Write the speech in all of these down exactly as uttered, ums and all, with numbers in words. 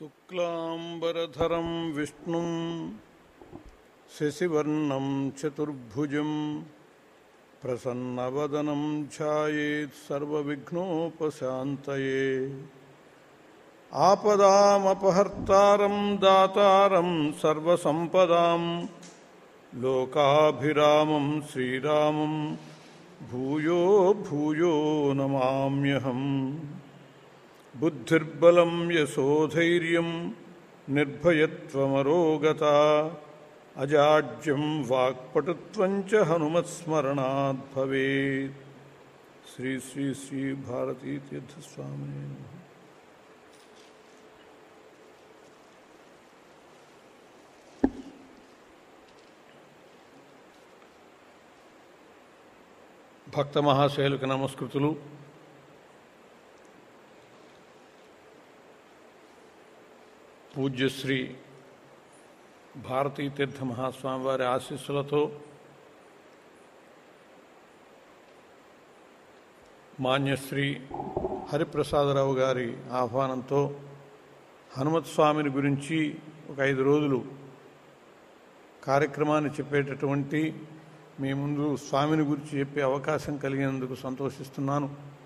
శుక్లాంబరధరం విష్ణుం శశివర్ణం చతుర్భుజం ప్రసన్నవదనం ఛాయేత్ సర్వవిఘ్నోపశాంతయే. ఆపదామపహర్తారం దాతారం సర్వసంపదాం లోకాభిరామం శ్రీరామం భూయో భూయో నమామ్యహం. బుద్ధిర్బలం యశోధైర్యం నిర్భయత్వమరోగత అజాడ్యం వాక్పటుత్వం చ హనుమత్స్మరణాత్ భవేత్. శ్రీ శ్రీ శ్రీ భారతీ తీర్థస్వామినే నమః. భక్త మహాశయులకు నమస్కృతులు. పూజ్యశ్రీ భారతీ తీర్థ మహాస్వామి వారి ఆశీస్సులతో మాన్యశ్రీ హరిప్రసాదరావు గారి ఆహ్వానంతో హనుమత్ స్వామిని గురించి ఒక ఐదు రోజులు కార్యక్రమాన్ని చెప్పేటటువంటి మీ ముందు స్వామిని గురించి చెప్పే అవకాశం కలిగినందుకు సంతోషిస్తున్నాను.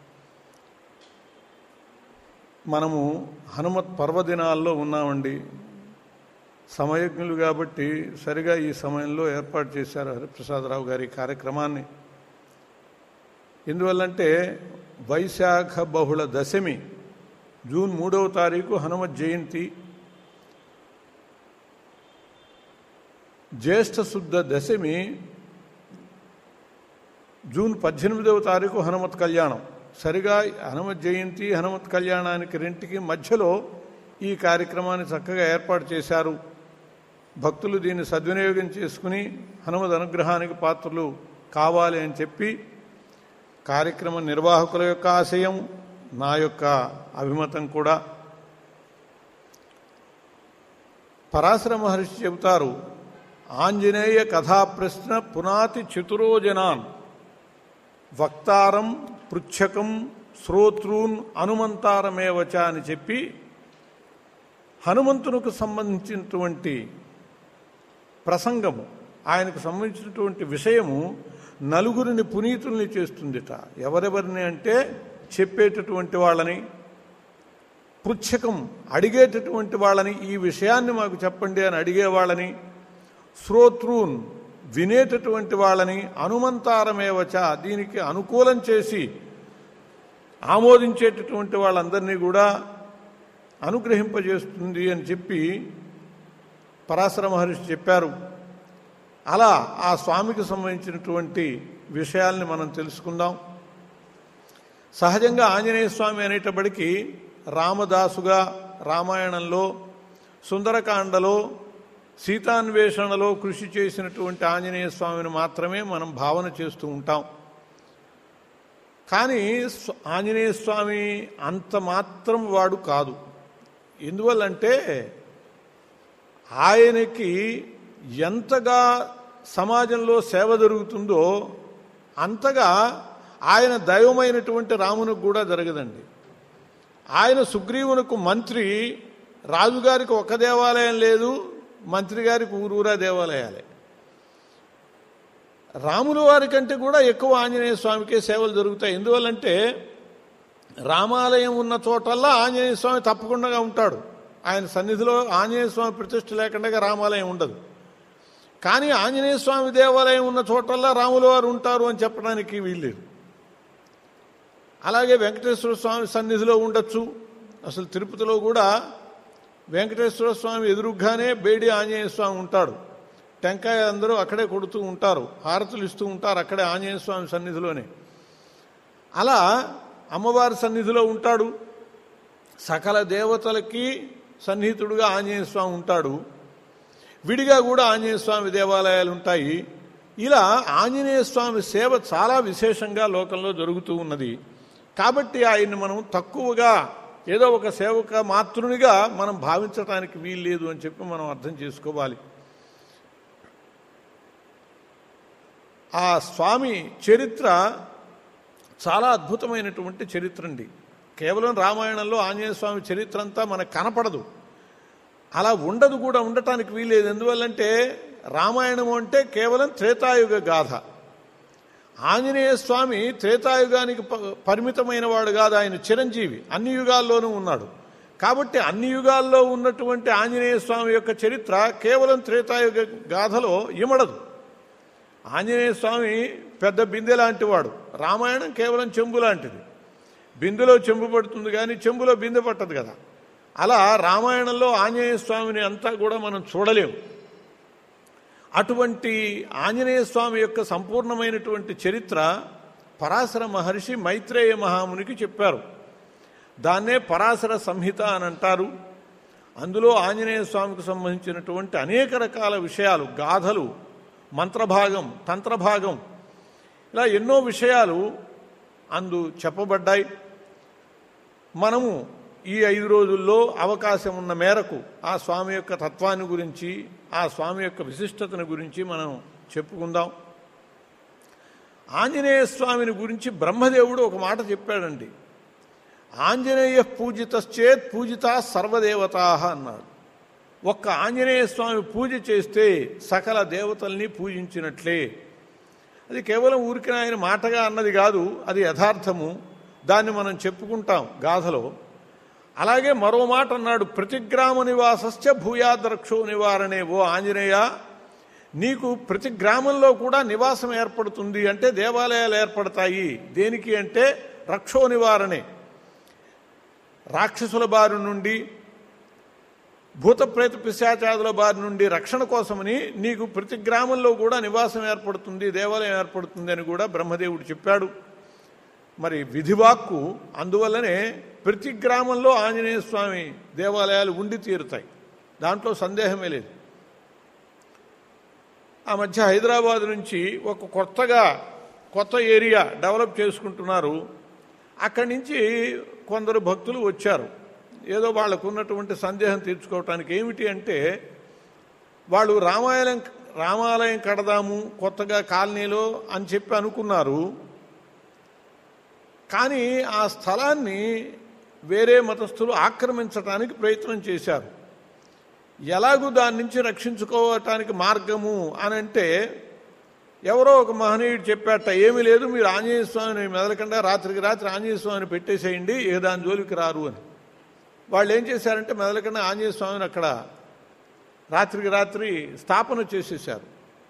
మనము హనుమత్ పర్వదినాల్లో ఉన్నామండి. సమయజ్ఞులు కాబట్టి సరిగా ఈ సమయంలో ఏర్పాటు చేశారు హరిప్రసాదరావు గారి కార్యక్రమాన్ని. ఎందువల్లంటే వైశాఖ బహుళ దశమి జూన్ మూడవ తారీఖు హనుమత్ జయంతి, జ్యేష్ఠ శుద్ధ దశమి జూన్ పద్దెనిమిదవ తారీఖు హనుమత్ కళ్యాణం. సరిగా హనుమత్ జయంతి హనుమత్ కళ్యాణానికి రెంటికి మధ్యలో ఈ కార్యక్రమాన్ని చక్కగా ఏర్పాటు చేశారు. భక్తులు దీన్ని సద్వినియోగం చేసుకుని హనుమద్ అనుగ్రహానికి పాత్రలు కావాలి అని చెప్పి కార్యక్రమ నిర్వాహకుల యొక్క ఆశయం, నా యొక్క అభిమతం కూడా. పరాశర మహర్షి చెబుతారు, ఆంజనేయ కథాప్రశ్న పునాతి చతురోజనాన్ వక్తారం పృచ్ఛకం శ్రోతృన్ హనుమంతారమేవచ అని చెప్పి హనుమంతునికి సంబంధించినటువంటి ప్రసంగము, ఆయనకు సంబంధించినటువంటి విషయము నలుగురిని పునీతుల్ని చేస్తుందిట. ఎవరెవరిని అంటే చెప్పేటటువంటి వాళ్ళని, పృచ్ఛకం అడిగేటటువంటి వాళ్ళని, ఈ విషయాన్ని మాకు చెప్పండి అని అడిగేవాళ్ళని, శ్రోతృన్ వినేటటువంటి వాళ్ళని, హనుమంతారమేవచ దీనికి అనుకూలం చేసి ఆమోదించేటటువంటి వాళ్ళందరినీ కూడా అనుగ్రహింపజేస్తుంది అని చెప్పి పరాశర మహర్షి చెప్పారు. అలా ఆ స్వామికి సంబంధించినటువంటి విషయాల్ని మనం తెలుసుకుందాం. సహజంగా ఆంజనేయ స్వామి అనేటప్పటికీ రామదాసుగా రామాయణంలో, సుందరకాండలో, సీతాన్వేషణలో కృషి చేసినటువంటి ఆంజనేయ స్వామిని మాత్రమే మనం భావన చేస్తూ ఉంటాం. కానీ ఆంజనేయ స్వామి అంత మాత్రం వాడు కాదు. ఎందువల్లంటే ఆయనకి ఎంతగా సమాజంలో సేవ జరుగుతుందో అంతగా ఆయన దైవమైనటువంటి రామునికి కూడా జరగదండి. ఆయన సుగ్రీవునికి మంత్రి, రాజుగారికి ఒక దేవాలయం లేదు, మంత్రి గారికి ఊరూరా దేవాలయాలే. రాముల వారి కంటే కూడా ఎక్కువ ఆంజనేయ స్వామికే సేవలు జరుగుతాయి. ఎందువల్లంటే రామాలయం ఉన్న చోటల్లా ఆంజనేయ స్వామి తప్పకుండా ఉంటాడు. ఆయన సన్నిధిలో ఆంజనేయ స్వామి ప్రతిష్ఠ లేకుండా రామాలయం ఉండదు. కానీ ఆంజనేయ స్వామి దేవాలయం ఉన్న చోటల్లా రాముల వారు ఉంటారు అని చెప్పడానికి వీల్లేదు. అలాగే వెంకటేశ్వర స్వామి సన్నిధిలో ఉండొచ్చు. అసలు తిరుపతిలో కూడా వెంకటేశ్వర స్వామి ఎదురుగానే బేడి ఆంజనేయ స్వామి ఉంటాడు. టెంకాయ అందరూ అక్కడే కొడుతూ ఉంటారు, హారతులు ఇస్తూ ఉంటారు అక్కడే ఆంజనేయ స్వామి సన్నిధిలోనే. అలా అమ్మవారి సన్నిధిలో ఉంటాడు. సకల దేవతలకి సన్నిహితుడుగా ఆంజనేయ స్వామి ఉంటాడు. విడిగా కూడా ఆంజనేయ స్వామి దేవాలయాలు ఉంటాయి. ఇలా ఆంజనేయ స్వామి సేవ చాలా విశేషంగా లోకంలో జరుగుతూ ఉన్నది. కాబట్టి ఆయన్ని మనం తక్కువగా ఏదో ఒక సేవక మాతృనిగా మనం భావించడానికి వీల్లేదు అని చెప్పి మనం అర్థం చేసుకోవాలి. ఆ స్వామి చరిత్ర చాలా అద్భుతమైనటువంటి చరిత్ర అండి. కేవలం రామాయణంలో ఆంజనేయ స్వామి చరిత్ర అంతా మనకు కనపడదు. అలా ఉండదు కూడా, ఉండటానికి వీలేదు. ఎందువల్లంటే రామాయణం అంటే కేవలం త్రేతాయుగ గాథ. ఆంజనేయ స్వామి త్రేతాయుగానికి పరిమితమైన వాడు కాదు, ఆయన చిరంజీవి, అన్ని యుగాల్లోనూ ఉన్నాడు. కాబట్టి అన్ని యుగాల్లో ఉన్నటువంటి ఆంజనేయ స్వామి యొక్క చరిత్ర కేవలం త్రేతాయుగ గాథలో ఇమడదు. ఆంజనేయ స్వామి పెద్ద బిందె లాంటి వాడు, రామాయణం కేవలం చెంబు లాంటిది. బిందెలో చెంబు పడుతుంది కానీ చెంబులో బిందె పట్టదు కదా. అలా రామాయణంలో ఆంజనేయ స్వామిని అంతా కూడా మనం చూడలేము. అటువంటి ఆంజనేయ స్వామి యొక్క సంపూర్ణమైనటువంటి చరిత్ర పరాశర మహర్షి మైత్రేయ మహామునికి చెప్పారు. దాన్నే పరాశర సంహిత అని అంటారు. అందులో ఆంజనేయ స్వామికి సంబంధించినటువంటి అనేక రకాల విషయాలు, గాథలు, మంత్రభాగం, తంత్రభాగం, ఇలా ఎన్నో విషయాలు అందు చెప్పబడ్డాయి. మనము ఈ ఐదు రోజుల్లో అవకాశం ఉన్న మేరకు ఆ స్వామి యొక్క తత్వాన్ని గురించి, ఆ స్వామి యొక్క విశిష్టతను గురించి మనం చెప్పుకుందాం. ఆంజనేయ స్వామిని గురించి బ్రహ్మదేవుడు ఒక మాట చెప్పాడండి. ఆంజనేయ పూజితశ్చేత్ పూజితా సర్వదేవతా అన్నాడు. ఒక్క ఆంజనేయ స్వామి పూజ చేస్తే సకల దేవతల్ని పూజించినట్లే. అది కేవలం ఊరికి ఆయన మాటగా అన్నది కాదు, అది యథార్థము. దాన్ని మనం చెప్పుకుంటాం గాథలో. అలాగే మరో మాట అన్నాడు, ప్రతిగ్రామ నివాసశ్చ భూయాద్ రక్షో నివారణే. ఓ ఆంజనేయ, నీకు ప్రతి గ్రామంలో కూడా నివాసం ఏర్పడుతుంది, అంటే దేవాలయాలు ఏర్పడతాయి. దేనికి అంటే రక్షో నివారణే, రాక్షసుల బారి నుండి, భూత ప్రేత పిశాచాదుల బారి నుండి రక్షణ కోసమని నీకు ప్రతి గ్రామంలో కూడా నివాసం ఏర్పడుతుంది, దేవాలయం ఏర్పడుతుంది అని కూడా బ్రహ్మదేవుడు చెప్పాడు. మరి విధివాక్కు, అందువల్లనే ప్రతి గ్రామంలో ఆంజనేయ స్వామి దేవాలయాలు ఉండి తీరుతాయి, దాంట్లో సందేహమే లేదు. ఆ మధ్య హైదరాబాద్ నుంచి ఒక కొత్తగా కొత్త ఏరియా డెవలప్ చేసుకుంటున్నారు. అక్కడి నుంచి కొందరు భక్తులు వచ్చారు, ఏదో వాళ్ళకు ఉన్నటువంటి సందేహం తీర్చుకోవటానికి. ఏమిటి అంటే, వాళ్ళు రామాలయం రామాలయం కడదాము కొత్తగా కాలనీలో అని చెప్పి అనుకున్నారు. కానీ ఆ స్థలాన్ని వేరే మతస్థులు ఆక్రమించడానికి ప్రయత్నం చేశారు. ఎలాగూ దాని నుంచి రక్షించుకోవటానికి మార్గము అని అంటే, ఎవరో ఒక మహనీయుడు చెప్పాట, ఏమీ లేదు, మీరు ఆంజనేయ స్వామిని మెదలకుండా రాత్రికి రాత్రి ఆంజనేయ స్వామిని పెట్టేసేయండి, ఏ దాని జోలికి రారు అని. వాళ్ళు ఏం చేశారంటే మెదలకుండా ఆంజనేయ స్వామిని అక్కడ రాత్రికి రాత్రి స్థాపన చేసేశారు.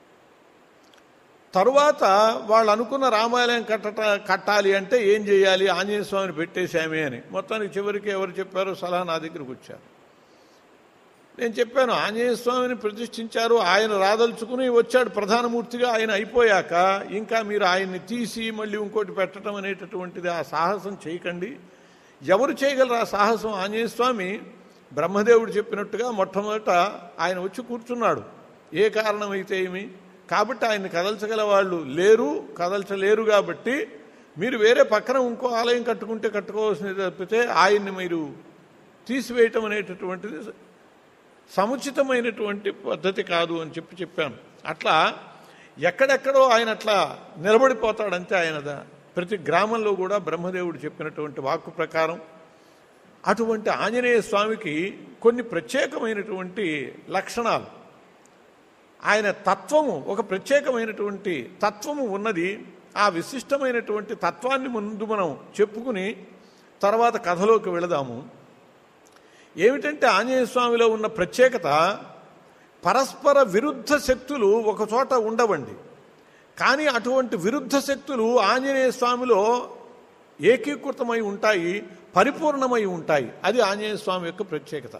తరువాత వాళ్ళు అనుకున్న రామాలయం కట్టట కట్టాలి అంటే ఏం చేయాలి, ఆంజనేయ స్వామిని పెట్టేశామే అని. మొత్తానికి చివరికి ఎవరు చెప్పారో సలహా నా దగ్గరకు వచ్చారు. నేను చెప్పాను, ఆంజనేయ స్వామిని ప్రతిష్ఠించారు, ఆయన రాదలుచుకుని వచ్చాడు ప్రధానమూర్తిగా. ఆయన అయిపోయాక ఇంకా మీరు ఆయన్ని తీసి మళ్ళీ ఇంకోటి పెట్టడం అనేటటువంటిది ఆ సాహసం చేయకండి. ఎవరు చేయగలరు ఆ సాహసం? ఆంజనేయ స్వామి బ్రహ్మదేవుడు చెప్పినట్టుగా మొట్టమొదట ఆయన వచ్చి కూర్చున్నాడు, ఏ కారణమైతే ఏమి. కాబట్టి ఆయన్ని కదల్చగల వాళ్ళు లేరు, కదల్చలేరు. కాబట్టి మీరు వేరే పక్కన ఇంకో ఆలయం కట్టుకుంటే కట్టుకోవాల్సింది తప్పితే ఆయన్ని మీరు తీసివేయటం అనేటటువంటిది సముచితమైనటువంటి పద్ధతి కాదు అని చెప్పి చెప్పాను. అట్లా ఎక్కడెక్కడో ఆయన అట్లా నిలబడిపోతాడంతే. ఆయన ప్రతి గ్రామంలో కూడా బ్రహ్మదేవుడు చెప్పినటువంటి వాక్కు ప్రకారం అటువంటి ఆంజనేయ స్వామికి కొన్ని ప్రత్యేకమైనటువంటి లక్షణాలు, ఆయన తత్వము, ఒక ప్రత్యేకమైనటువంటి తత్వము ఉన్నది. ఆ విశిష్టమైనటువంటి తత్వాన్ని ముందు మనం చెప్పుకుని తర్వాత కథలోకి వెళదాము. ఏమిటంటే ఆంజనేయ స్వామిలో ఉన్న ప్రత్యేకత, పరస్పర విరుద్ధ శక్తులు ఒక చోట ఉండవండి. కానీ అటువంటి విరుద్ధ శక్తులు ఆంజనేయ స్వామిలో ఏకీకృతమై ఉంటాయి, పరిపూర్ణమై ఉంటాయి. అది ఆంజనేయ స్వామి యొక్క ప్రత్యేకత.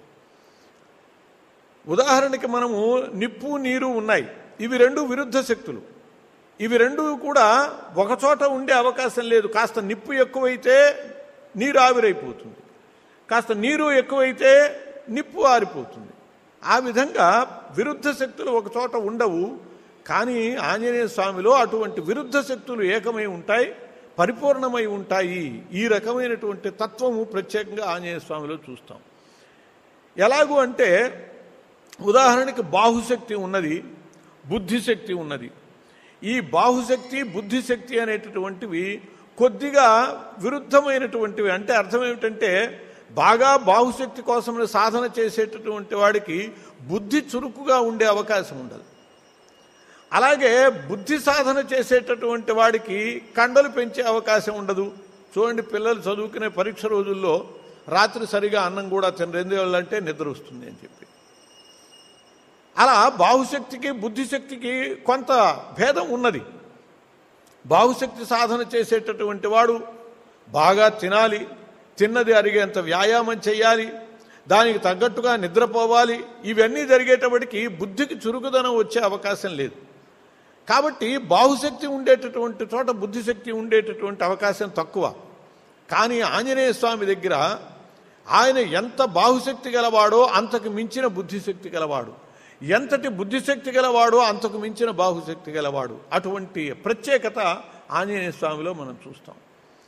ఉదాహరణకి మనము నిప్పు నీరు ఉన్నాయి, ఇవి రెండు విరుద్ధ శక్తులు. ఇవి రెండు కూడా ఒకచోట ఉండే అవకాశం లేదు. కాస్త నిప్పు ఎక్కువైతే నీరు ఆవిరైపోతుంది, కాస్త నీరు ఎక్కువైతే నిప్పు ఆరిపోతుంది. ఆ విధంగా విరుద్ధ శక్తులు ఒక చోట ఉండవు. కానీ ఆంజనేయ స్వామిలో అటువంటి విరుద్ధ శక్తులు ఏకమై ఉంటాయి, పరిపూర్ణమై ఉంటాయి. ఈ రకమైనటువంటి తత్వము ప్రత్యేకంగా ఆంజనేయ స్వామిలో చూస్తాం. ఎలాగూ అంటే, ఉదాహరణకి బాహుశక్తి ఉన్నది, బుద్ధిశక్తి ఉన్నది. ఈ బాహుశక్తి బుద్ధిశక్తి అనేటటువంటివి కొద్దిగా విరుద్ధమైనటువంటివి. అంటే అర్థం ఏమిటంటే, బాగా బాహుశక్తి కోసమని సాధన చేసేటటువంటి వాడికి బుద్ధి చురుకుగా ఉండే అవకాశం ఉండదు. అలాగే బుద్ధి సాధన చేసేటటువంటి వాడికి కండలు పెంచే అవకాశం ఉండదు. చూడండి, పిల్లలు చదువుకునే పరీక్ష రోజుల్లో రాత్రి సరిగా అన్నం కూడా తినరు, ఎందువల్లంటే నిద్ర వస్తుంది అని చెప్పి. అలా బాహుశక్తికి బుద్ధిశక్తికి కొంత భేదం ఉన్నది. బాహుశక్తి సాధన చేసేటటువంటి వాడు బాగా తినాలి, తిన్నది అరిగేంత వ్యాయామం చేయాలి, దానికి తగ్గట్టుగా నిద్రపోవాలి. ఇవన్నీ జరిగేటప్పటికి బుద్ధికి చురుకుదనం వచ్చే అవకాశం లేదు. కాబట్టి బాహుశక్తి ఉండేటటువంటి చోట బుద్ధిశక్తి ఉండేటటువంటి అవకాశం తక్కువ. కానీ ఆంజనేయ స్వామి దగ్గర ఆయన ఎంత బాహుశక్తి గలవాడో అంతకు మించిన బుద్ధిశక్తి గలవాడు, ఎంతటి బుద్ధిశక్తి గలవాడో అంతకు మించిన బాహుశక్తి గలవాడు. అటువంటి ప్రత్యేకత ఆంజనేయ స్వామిలో మనం చూస్తాం.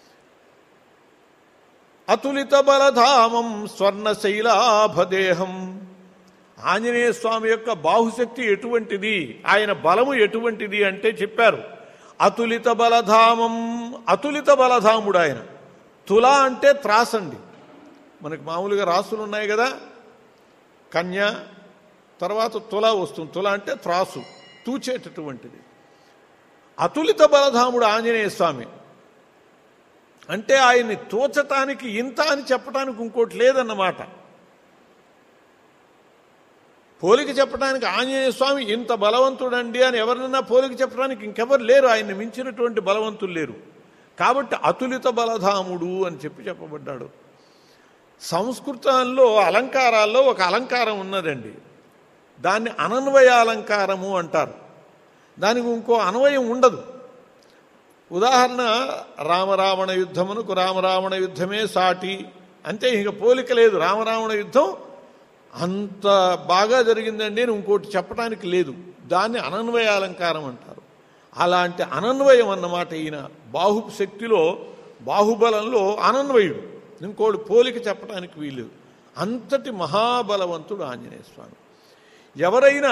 అతులిత బలధామం స్వర్ణశైలాభదేహం. ఆంజనేయ స్వామి యొక్క బాహుశక్తి ఎటువంటిది, ఆయన బలము ఎటువంటిది అంటే చెప్పారు. అతులిత బలధామం, అతులిత బలధాముడు ఆయన. తుల అంటే త్రాసండి. మనకి మామూలుగా రాసులు ఉన్నాయి కదా, కన్య, తర్వాత తుల వస్తుంది. తుల అంటే త్రాసు, తూచేటటువంటిది. అతులిత బలధాముడు ఆంజనేయ స్వామి అంటే ఆయన్ని తోచటానికి ఇంత అని చెప్పడానికి ఇంకోటి లేదన్నమాట. పోలిక చెప్పడానికి ఆంజనేయ స్వామి ఇంత బలవంతుడండి అని ఎవరినన్నా పోలిక చెప్పడానికి ఇంకెవరు లేరు, ఆయన్ని మించినటువంటి బలవంతులు లేరు. కాబట్టి అతులిత బలధాముడు అని చెప్పి చెప్పబడ్డాడు. సంస్కృతంలో అలంకారాల్లో ఒక అలంకారం ఉన్నదండి, దాన్ని అనన్వయ అలంకారము అంటారు. దానికి ఇంకో అన్వయం ఉండదు. ఉదాహరణ, రామరావణ యుద్ధమునకు రామరావణ యుద్ధమే సాటి, అంతే, ఇక పోలిక లేదు. రామరావణ యుద్ధం అంత బాగా జరిగిందండి అని ఇంకోటి చెప్పడానికి లేదు. దాన్ని అనన్వయ అలంకారం అంటారు. అలాంటి అనన్వయం అన్నమాట ఈయన. బాహుశక్తిలో బాహుబలంలో అనన్వయుడు, ఇంకోటి పోలిక చెప్పడానికి వీలు. అంతటి మహాబలవంతుడు ఆంజనేయ స్వామి. ఎవరైనా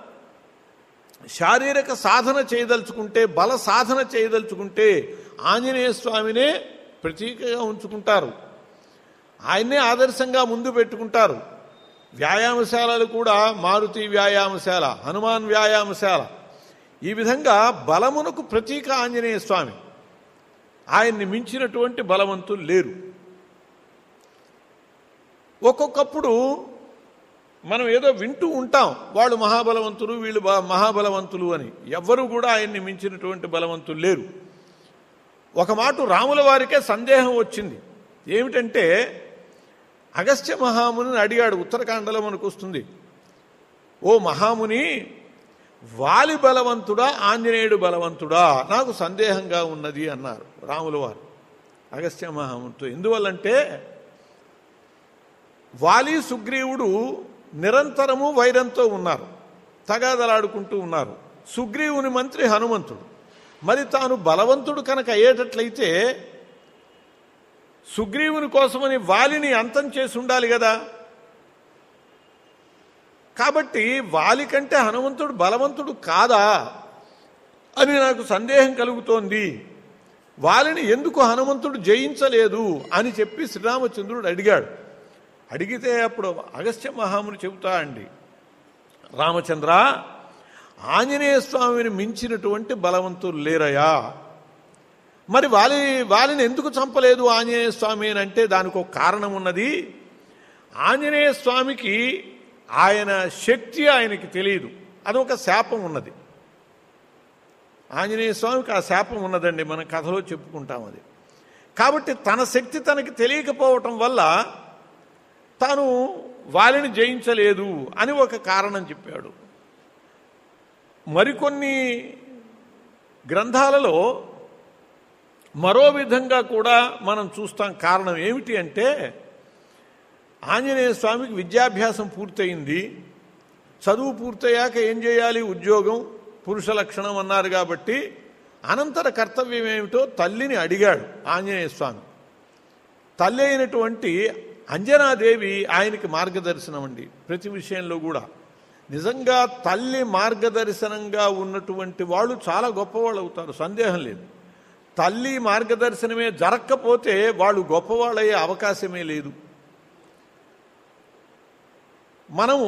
శారీరక సాధన చేయదలుచుకుంటే, బల సాధన చేయదలుచుకుంటే ఆంజనేయ స్వామినే ప్రతీకగా ఉంచుకుంటారు, ఆయన్నే ఆదర్శంగా ముందు పెట్టుకుంటారు. వ్యాయామశాలలు కూడా మారుతి వ్యాయామశాల, హనుమాన్ వ్యాయామశాల, ఈ విధంగా బలమునకు ప్రతీక ఆంజనేయ స్వామి. ఆయన్ని మించినటువంటి బలవంతులు లేరు. ఒక్కొక్కప్పుడు మనం ఏదో వింటూ ఉంటాం, వాళ్ళు మహాబలవంతులు, వీళ్ళు మహాబలవంతులు అని. ఎవ్వరూ కూడా ఆయన్ని మించినటువంటి బలవంతులు లేరు. ఒక మాట రాముల వారికే సందేహం వచ్చింది. ఏమిటంటే, అగస్త్య మహాముని అడిగాడు, ఉత్తరకాండలో మనకు వస్తుంది. ఓ మహాముని, వాలి బలవంతుడా ఆంజనేయుడు బలవంతుడా, నాకు సందేహంగా ఉన్నది అన్నారు రాముల వారు అగస్త్య మహామునితో. ఎందువల్లంటే వాలి సుగ్రీవుడు నిరంతరము వైరంతో ఉన్నారు, తగాదలాడుకుంటూ ఉన్నారు. సుగ్రీవుని మంత్రి హనుమంతుడు. మరి తాను బలవంతుడు కనుక అయ్యేటట్లయితే సుగ్రీవుని కోసమని వాలిని అంతం చేసి ఉండాలి కదా. కాబట్టి వాలి కంటే హనుమంతుడు బలవంతుడు కాదా అని నాకు సందేహం కలుగుతోంది. వాలిని ఎందుకు హనుమంతుడు జయించలేదు అని చెప్పి శ్రీరామచంద్రుడు అడిగాడు. అడిగితే అప్పుడు అగస్త్య మహాముని చెబుతా అండి, రామచంద్ర, ఆంజనేయ స్వామిని మించినటువంటి బలవంతులు లేరయా. మరి వాలి వాలిని ఎందుకు చంపలేదు ఆంజనేయ స్వామి అని అంటే దానికి ఒక కారణం ఉన్నది. ఆంజనేయ స్వామికి ఆయన శక్తి ఆయనకి తెలియదు, అదొక శాపం ఉన్నది. ఆంజనేయ స్వామికి ఆ శాపం ఉన్నదండి, మనం కథలో చెప్పుకుంటాం అది. కాబట్టి తన శక్తి తనకి తెలియకపోవటం వల్ల తాను వాలిని జయించలేదు అని ఒక కారణం చెప్పాడు. మరికొన్ని గ్రంథాలలో మరో విధంగా కూడా మనం చూస్తాం. కారణం ఏమిటి అంటే, ఆంజనేయ స్వామికి విద్యాభ్యాసం పూర్తయింది. చదువు పూర్తయ్యాక ఏం చేయాలి, ఉద్యోగం, పురుష లక్షణం అన్నారు కాబట్టి అనంతర కర్తవ్యం ఏమిటో తల్లిని అడిగాడు ఆంజనేయ స్వామి. తల్లి అయినటువంటి అంజనాదేవి ఆయనకి మార్గదర్శనం అండి ప్రతి విషయంలో కూడా. నిజంగా తల్లి మార్గదర్శనంగా ఉన్నటువంటి వాళ్ళు చాలా గొప్పవాళ్ళు అవుతారు, సందేహం లేదు. తల్లి మార్గదర్శనమే జరగకపోతే వాళ్ళు గొప్పవాళ్ళయ్యే అవకాశమే లేదు. మనము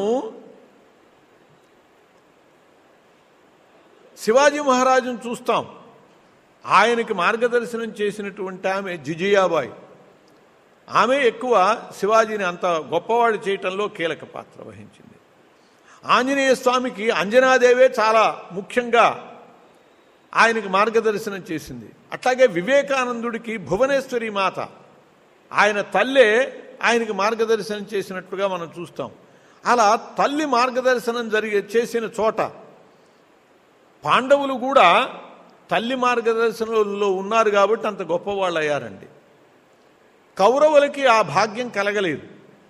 శివాజీ మహారాజును చూస్తాం. ఆయనకి మార్గదర్శనం చేసినటువంటి ఆమె జిజియాబాయి. ఆమె ఎక్కువ శివాజీని అంత గొప్పవాడు చేయటంలో కీలక పాత్ర వహించింది. ఆంజనేయ స్వామికి అంజనాదేవే చాలా ముఖ్యంగా ఆయనకి మార్గదర్శనం చేసింది. అట్లాగే వివేకానందుడికి భువనేశ్వరి మాత ఆయన తల్లే ఆయనకి మార్గదర్శనం చేసినట్లుగా మనం చూస్తాం. అలా తల్లి మార్గదర్శనం జరిగే చేసిన చోట పాండవులు కూడా తల్లి మార్గదర్శనంలో ఉన్నారు కాబట్టి అంత గొప్పవాళ్ళు అయ్యారండి. కౌరవులకి ఆ భాగ్యం కలగలేదు.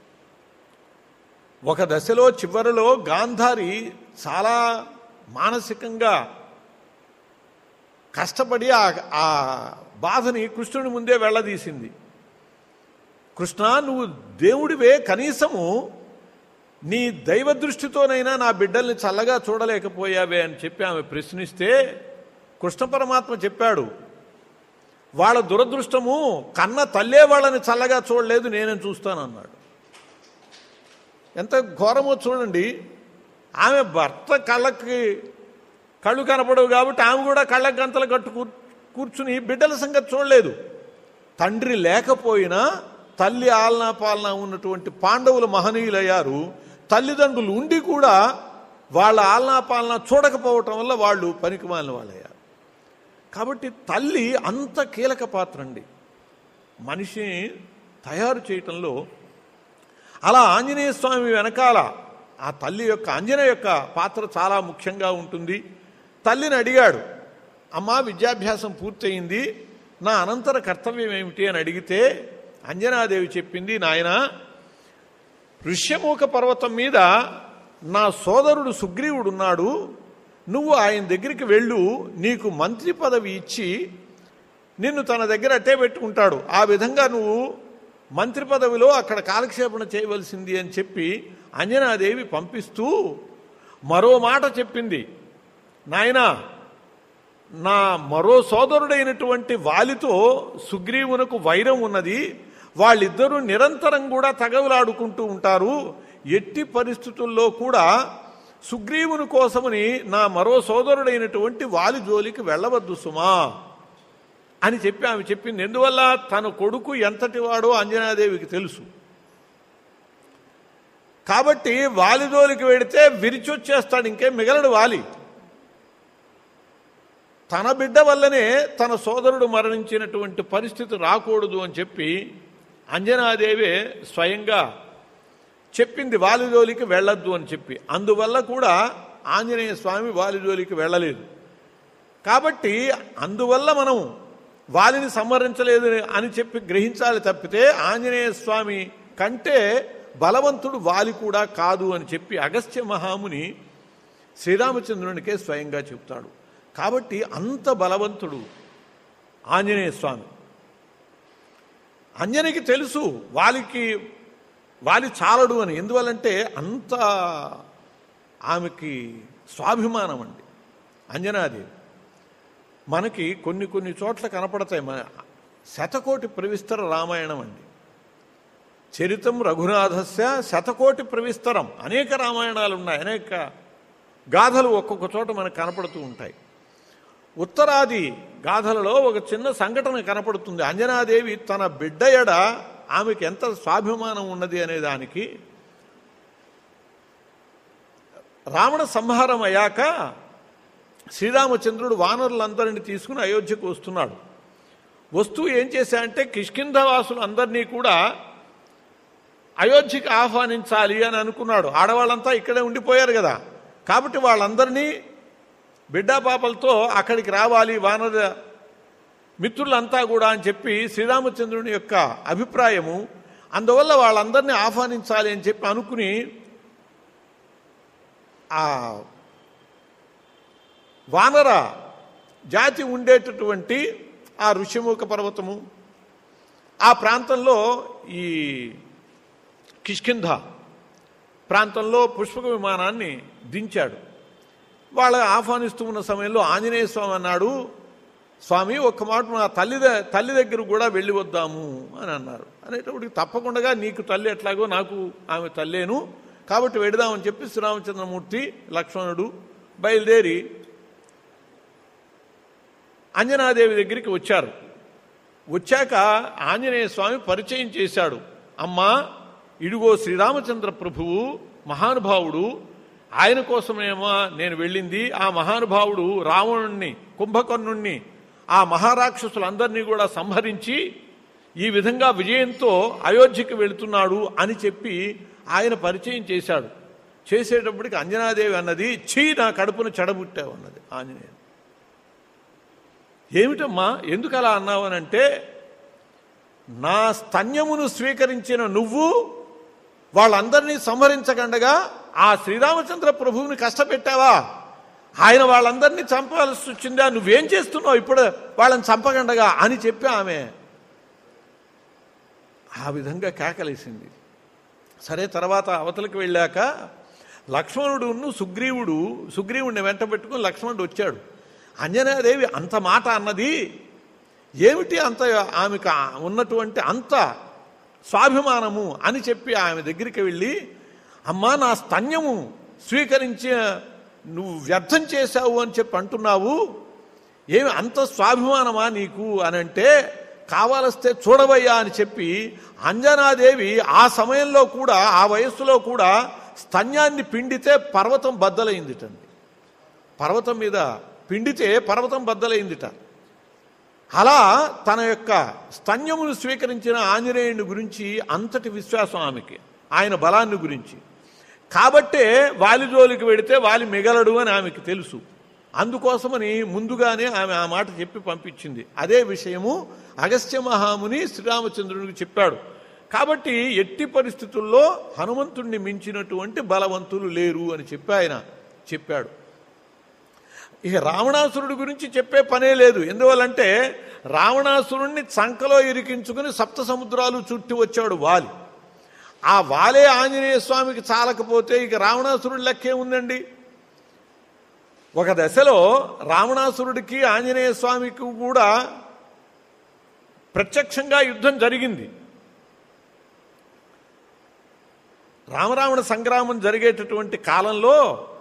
ఒక దశలో చివరిలో గాంధారి చాలా మానసికంగా కష్టపడి ఆ బాధని కృష్ణుని ముందే వెళ్ళదీసింది. కృష్ణ, నువ్వు దేవుడివే, కనీసము నీ దైవ దృష్టితోనైనా నా బిడ్డల్ని చల్లగా చూడలేకపోయావే అని చెప్పి ఆమె ప్రశ్నిస్తే కృష్ణ పరమాత్మ చెప్పాడు, వాళ్ళ దురదృష్టము కన్న తల్లే వాళ్ళని చల్లగా చూడలేదు, నేనే చూస్తానన్నాడు. ఎంత ఘోరమో చూడండి. ఆమె భర్త కళ్ళకి కళ్ళు కనపడవు కాబట్టి ఆమె కూడా కళ్ళకి గంతలు కట్టు కూర్చుని బిడ్డల సంగతి చూడలేదు. తండ్రి లేకపోయినా తల్లి ఆలనా పాలన ఉన్నటువంటి పాండవులు మహనీయులయ్యారు. తల్లిదండ్రులు ఉండి కూడా వాళ్ళ ఆలనా పాలన చూడకపోవటం వల్ల వాళ్ళు పనికిమాలిన వాళ్ళయ్యారు. కాబట్టి తల్లి అంత కీలక పాత్ర అండి మనిషిని తయారు చేయటంలో. అలా ఆంజనేయ స్వామి వెనకాల ఆ తల్లి యొక్క ఆంజనేయ యొక్క పాత్ర చాలా ముఖ్యంగా ఉంటుంది. తల్లిని అడిగాడు, అమ్మా విద్యాభ్యాసం పూర్తయింది, నా అనంతర కర్తవ్యం ఏమిటి అని అడిగితే అంజనాదేవి చెప్పింది, నాయన ఋష్యమూక పర్వతం మీద నా సోదరుడు సుగ్రీవుడు ఉన్నాడు, నువ్వు ఆయన దగ్గరికి వెళ్ళు, నీకు మంత్రి పదవి ఇచ్చి నిన్ను తన దగ్గర అట్టే పెట్టుకుంటాడు, ఆ విధంగా నువ్వు మంత్రి పదవిలో అక్కడ కాలక్షేపణ చేయవలసింది అని చెప్పి అంజనాదేవి పంపిస్తూ మరో మాట చెప్పింది, నాయనా నా మరో సోదరుడైనటువంటి వాలితో సుగ్రీవునకు వైరం ఉన్నది, వాళ్ళిద్దరూ నిరంతరం కూడా తగవులాడుకుంటూ ఉంటారు, ఎట్టి పరిస్థితుల్లో కూడా సుగ్రీవుని కోసమని నా మరో సోదరుడైనటువంటి వాలి జోలికి వెళ్ళవద్దు సుమా అని చెప్పి ఆమె చెప్పింది. ఎందువల్ల తన కొడుకు ఎంతటి వాడో అంజనాదేవికి తెలుసు. కాబట్టి వాలి జోలికి వెడితే విరిచొచ్చేస్తాడు, ఇంకేం మిగలడు వాలి. తన బిడ్డ వల్లనే తన సోదరుడు మరణించినటువంటి పరిస్థితి రాకూడదు అని చెప్పి అంజనాదేవే స్వయంగా చెప్పింది వాలిజోలికి వెళ్ళొద్దు అని చెప్పి. అందువల్ల కూడా ఆంజనేయ స్వామి వాలిజోలికి వెళ్ళలేదు. కాబట్టి అందువల్ల మనం వాలిని సంహరించలేదు అని చెప్పి గ్రహించాలి తప్పితే ఆంజనేయ స్వామి కంటే బలవంతుడు వాలి కూడా కాదు అని చెప్పి అగస్త్య మహాముని శ్రీరామచంద్రునికే స్వయంగా చెప్తాడు. కాబట్టి అంత బలవంతుడు ఆంజనేయ స్వామి. అంజనికి తెలుసు వాలికి వాలి చాలడు అని. ఎందువల్లంటే అంత ఆమెకి స్వాభిమానం అండి అంజనాదేవి. మనకి కొన్ని కొన్ని చోట్ల కనపడతాయి. మన శతకోటి ప్రవిస్తర రామాయణం అండి. చరితం రఘునాథస్య శతకోటి ప్రవిస్తరం. అనేక రామాయణాలు ఉన్నాయి, అనేక గాథలు ఒక్కొక్క చోట మనకు కనపడుతూ ఉంటాయి. ఉత్తరాది గాథలలో ఒక చిన్న సంఘటన కనపడుతుంది. అంజనాదేవి తన బిడ్డ ఎడ ఆమెకి ఎంత స్వాభిమానం ఉన్నది అనే దానికి, రావణ సంహారం అయ్యాక శ్రీరామచంద్రుడు వానరులందరినీ తీసుకుని అయోధ్యకు వస్తున్నాడు. వస్తూ ఏం చేశాయంటే కిష్కింధవాసులు అందరినీ కూడా అయోధ్యకి ఆహ్వానించాలి అని అనుకున్నాడు. ఆడవాళ్ళంతా ఇక్కడే ఉండిపోయారు కదా, కాబట్టి వాళ్ళందరినీ బిడ్డా పాపలతో అక్కడికి రావాలి వానర మిత్రులంతా కూడా అని చెప్పి శ్రీరామచంద్రుని యొక్క అభిప్రాయము. అందువల్ల వాళ్ళందరినీ ఆహ్వానించాలి అని చెప్పి అనుకుని ఆ వానర జాతి ఉండేటటువంటి ఆ ఋష్యమూక పర్వతము ఆ ప్రాంతంలో ఈ కిష్కింధ ప్రాంతంలో పుష్పక విమానాన్ని దించాడు. వాళ్ళ ఆహ్వానిస్తూ ఉన్న సమయంలో ఆంజనేయ స్వామి అన్నాడు, స్వామి ఒక్క మాట మా తల్లి తల్లి దగ్గర కూడా వెళ్ళి వద్దాము అని అన్నారు. అనేటప్పటికి తప్పకుండా నీకు తల్లి ఎట్లాగో నాకు ఆమె తల్లేను, కాబట్టి వెడదామని చెప్పి శ్రీరామచంద్రమూర్తి లక్ష్మణుడు బయలుదేరి అంజనాదేవి దగ్గరికి వచ్చారు. వచ్చాక ఆంజనేయ స్వామి పరిచయం చేశాడు. అమ్మా, ఇడుగో శ్రీరామచంద్ర ప్రభువు మహానుభావుడు, ఆయన కోసమేమో నేను వెళ్ళింది. ఆ మహానుభావుడు రావణుణ్ణి, కుంభకర్ణుణ్ణి, ఆ మహారాక్షసులందరినీ కూడా సంహరించి ఈ విధంగా విజయంతో అయోధ్యకి వెళుతున్నాడు అని చెప్పి ఆయన పరిచయం చేశాడు. చేసేటప్పటికి అంజనాదేవి అన్నది, ఛీ, నా కడుపును చెడబుట్టావు అన్నది ఆంజనేయుడు. ఏమిటమ్మా, ఎందుకు అలా అన్నావనంటే, నా స్తన్యమును స్వీకరించిన నువ్వు వాళ్ళందరినీ సంహరించకండగా ఆ శ్రీరామచంద్ర ప్రభువుని కష్టపెట్టావా? ఆయన వాళ్ళందరినీ చంపాల్సి వచ్చిందా? నువ్వేం చేస్తున్నావు ఇప్పుడు వాళ్ళని చంపకండగా అని చెప్పి ఆమె ఆ విధంగా కేకలేసింది. సరే, తర్వాత అవతలకు వెళ్ళాక లక్ష్మణుడును సుగ్రీవుడు సుగ్రీవుడిని వెంట పెట్టుకుని లక్ష్మణుడు వచ్చాడు. అంజనాదేవి అంత మాట అన్నది ఏమిటి? అంత ఆమెకు ఉన్నటువంటి అంత స్వాభిమానము అని చెప్పి ఆమె దగ్గరికి వెళ్ళి, అమ్మా, నా స్తన్యము స్వీకరించి నువ్వు వ్యర్థం చేశావు అని చెప్పి అంటున్నావు, ఏమి అంత స్వాభిమానమా నీకు అని అంటే, కావాలస్తే చూడవయ్యా అని చెప్పి అంజనాదేవి ఆ సమయంలో కూడా, ఆ వయస్సులో కూడా స్తన్యాన్ని పిండితే పర్వతం బద్దలైందిటండి. పర్వతం మీద పిండితే పర్వతం బద్దలైందిట. అలా తన యొక్క స్తన్యమును స్వీకరించిన ఆంజనేయుని గురించి అంతటి విశ్వాసం ఆమెకి, ఆయన బలాన్ని గురించి. కాబట్టే వాలి జోలికి వెడితే వాలి మిగలడు అని ఆమెకి తెలుసు. అందుకోసమని ముందుగానే ఆమె ఆ మాట చెప్పి పంపించింది. అదే విషయము అగస్త్య మహాముని శ్రీరామచంద్రుడికి చెప్పాడు. కాబట్టి ఎట్టి పరిస్థితుల్లో హనుమంతుణ్ణి మించినటువంటి బలవంతులు లేరు అని చెప్పి ఆయన చెప్పాడు. ఇక రావణాసురుడి గురించి చెప్పే పనే లేదు. ఎందువల్లంటే రావణాసురుణ్ణి చంకలో ఇరికించుకుని సప్త సముద్రాలు చుట్టి వచ్చాడు వాలి. ఆ వాలే ఆంజనేయ స్వామికి చాలకపోతే ఇక రావణాసురుడి లెక్కే ఉందండి. ఒక దశలో రావణాసురుడికి ఆంజనేయ స్వామికి కూడా ప్రత్యక్షంగా యుద్ధం జరిగింది. రామరావణ సంగ్రామం జరిగేటటువంటి కాలంలో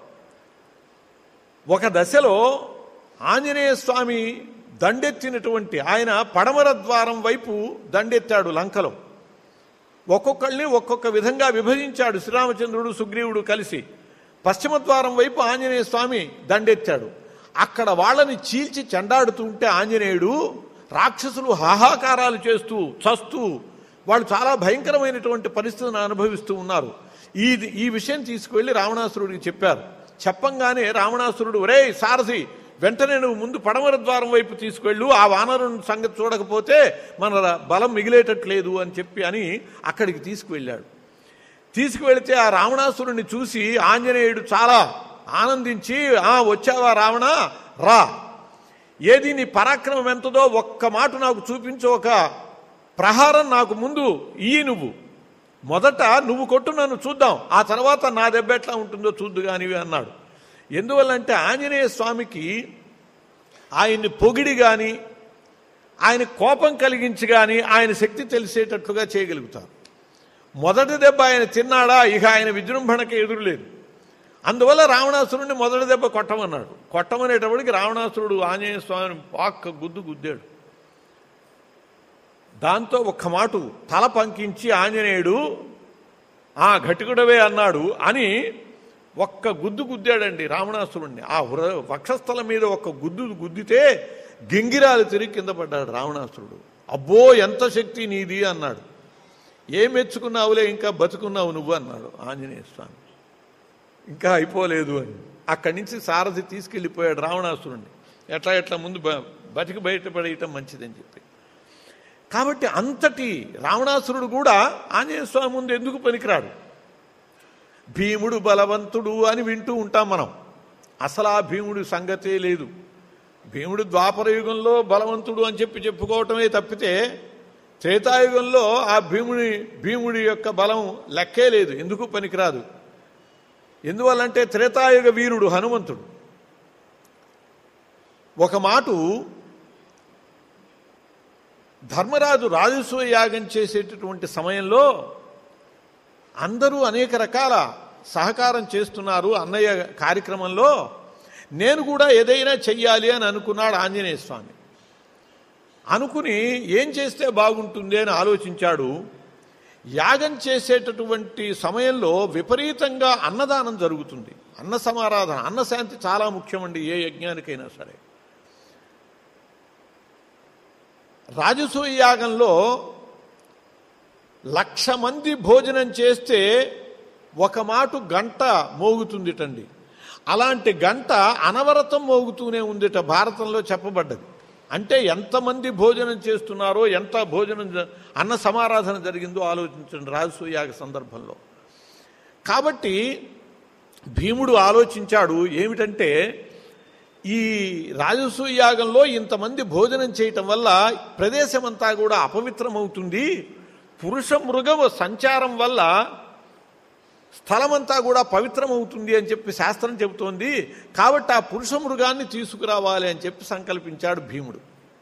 ఒక దశలో ఆంజనేయ స్వామి దండెత్తినటువంటి ఆయన పడమర ద్వారం వైపు దండెత్తాడు లంకలో. ఒక్కొక్కళ్ళని ఒక్కొక్క విధంగా విభజించాడు శ్రీరామచంద్రుడు సుగ్రీవుడు కలిసి. పశ్చిమ ద్వారం వైపు ఆంజనేయ స్వామి దండెత్తాడు. అక్కడ వాళ్ళని చీల్చి చెండాడుతూ ఉంటే ఆంజనేయుడు, రాక్షసులు హాహాకారాలు చేస్తూ చస్తూ వాళ్ళు చాలా భయంకరమైనటువంటి పరిస్థితిని అనుభవిస్తూ ఉన్నారు. ఈ ఈ విషయం తీసుకువెళ్ళి రావణాసురుడికి చెప్పారు. చెప్పంగానే రావణాసురుడు, ఒరే సారథి, వెంటనే నువ్వు ముందు పడమర ద్వారం వైపు తీసుకువెళ్ళు, ఆ వానరుని సంగతి చూడకపోతే మన బలం మిగిలేటట్లేదు అని చెప్పి అని అక్కడికి తీసుకువెళ్ళాడు. తీసుకువెళితే ఆ రావణాసురుడిని చూసి ఆంజనేయుడు చాలా ఆనందించి, ఆ వచ్చావా రావణ, రా, ఏది నీ పరాక్రమం ఎంతదో ఒక్క మాట నాకు చూపించు, ఒక ప్రహారం నాకు ముందు ఇయ్యి, నువ్వు మొదట నువ్వు కొట్టు, నన్ను చూద్దాం, ఆ తర్వాత నా దెబ్బ ఎట్లా ఉంటుందో చూద్దు కానివి అన్నాడు. ఎందువల్లంటే ఆంజనేయ స్వామికి ఆయన్ని పొగిడి కానీ ఆయన కోపం కలిగించి కానీ ఆయన శక్తి తెలిసేటట్లుగా చేయగలుగుతారు. మొదటి దెబ్బ ఆయన తిన్నాడా, ఇక ఆయన విజృంభణకి ఎదురులేదు. అందువల్ల రావణాసురుడిని మొదటి దెబ్బ కొట్టమన్నాడు. కొట్టమనేటప్పటికి రావణాసురుడు ఆంజనేయ స్వామిని పాక్క గుద్దు గుద్దాడు. దాంతో ఒక్క మాటు తల పంకించి ఆంజనేయుడు, ఆ ఘటికుడవే అన్నాడు అని ఒక్క గుద్దు గుద్దాడండి రావణాసురుణ్ణి. ఆ హృ వక్షస్థలం మీద ఒక్క గుద్దు గుద్దితే గింగిరాలు తిరిగి కింద పడ్డాడు రావణాసురుడు. అబ్బో, ఎంత శక్తి నీది అన్నాడు. ఏం మెచ్చుకున్నావులే, ఇంకా బతుకున్నావు నువ్వు అన్నాడు ఆంజనేయ స్వామి. ఇంకా అయిపోలేదు అని అక్కడి నుంచి సారథి తీసుకెళ్ళిపోయాడు రావణాసురుణ్ణి. ఎట్లా ఎట్లా ముందు బతికి బయటపడేయటం మంచిదని చెప్పి. కాబట్టి అంతటి రావణాసురుడు కూడా ఆంజనేయ స్వామి ముందు ఎందుకు పనికిరాడు. భీముడు బలవంతుడు అని వింటూ ఉంటాం మనం. అసలు ఆ భీముడి సంగతే లేదు. భీముడు ద్వాపర యుగంలో బలవంతుడు అని చెప్పి చెప్పుకోవటమే తప్పితే త్రేతాయుగంలో ఆ భీముడి భీముడి యొక్క బలం లెక్కే లేదు, ఎందుకు పనికిరాదు. ఎందువల్లంటే త్రేతాయుగ వీరుడు హనుమంతుడు. ఒక మాటు ధర్మరాజు రాజసూయ యాగం చేసేటటువంటి సమయంలో అందరూ అనేక రకాల సహకారం చేస్తున్నారు అన్నయ్య కార్యక్రమంలో, నేను కూడా ఏదైనా చెయ్యాలి అని అనుకున్నాడు ఆంజనేయ స్వామి. అనుకుని ఏం చేస్తే బాగుంటుంది అని ఆలోచించాడు. యాగం చేసేటటువంటి సమయంలో విపరీతంగా అన్నదానం జరుగుతుంది, అన్న సమారాధన, అన్నశాంతి చాలా ముఖ్యమండి ఏ యజ్ఞానికైనా సరే. రాజసూయ యాగంలో లక్ష మంది భోజనం చేస్తే ఒక మాటు గంట మోగుతుందిటండి. అలాంటి గంట అనవరతం మోగుతూనే ఉందిట, భారతంలో చెప్పబడ్డది. అంటే ఎంతమంది భోజనం చేస్తున్నారో, ఎంత భోజనం అన్న సమారాధన జరిగిందో ఆలోచించండి రాజసూయ యాగ సందర్భంలో. కాబట్టి భీముడు ఆలోచించాడు ఏమిటంటే, ఈ రాజసూయ యాగంలో ఇంతమంది భోజనం చేయటం వల్ల ప్రదేశమంతా కూడా అపవిత్రమవుతుంది, పురుష మృగ సంచారం వల్ల స్థలమంతా కూడా పవిత్రమవుతుంది అని చెప్పి శాస్త్రం చెబుతోంది. కాబట్టి ఆ పురుష మృగాన్ని తీసుకురావాలి అని చెప్పి సంకల్పించాడు భీముడు.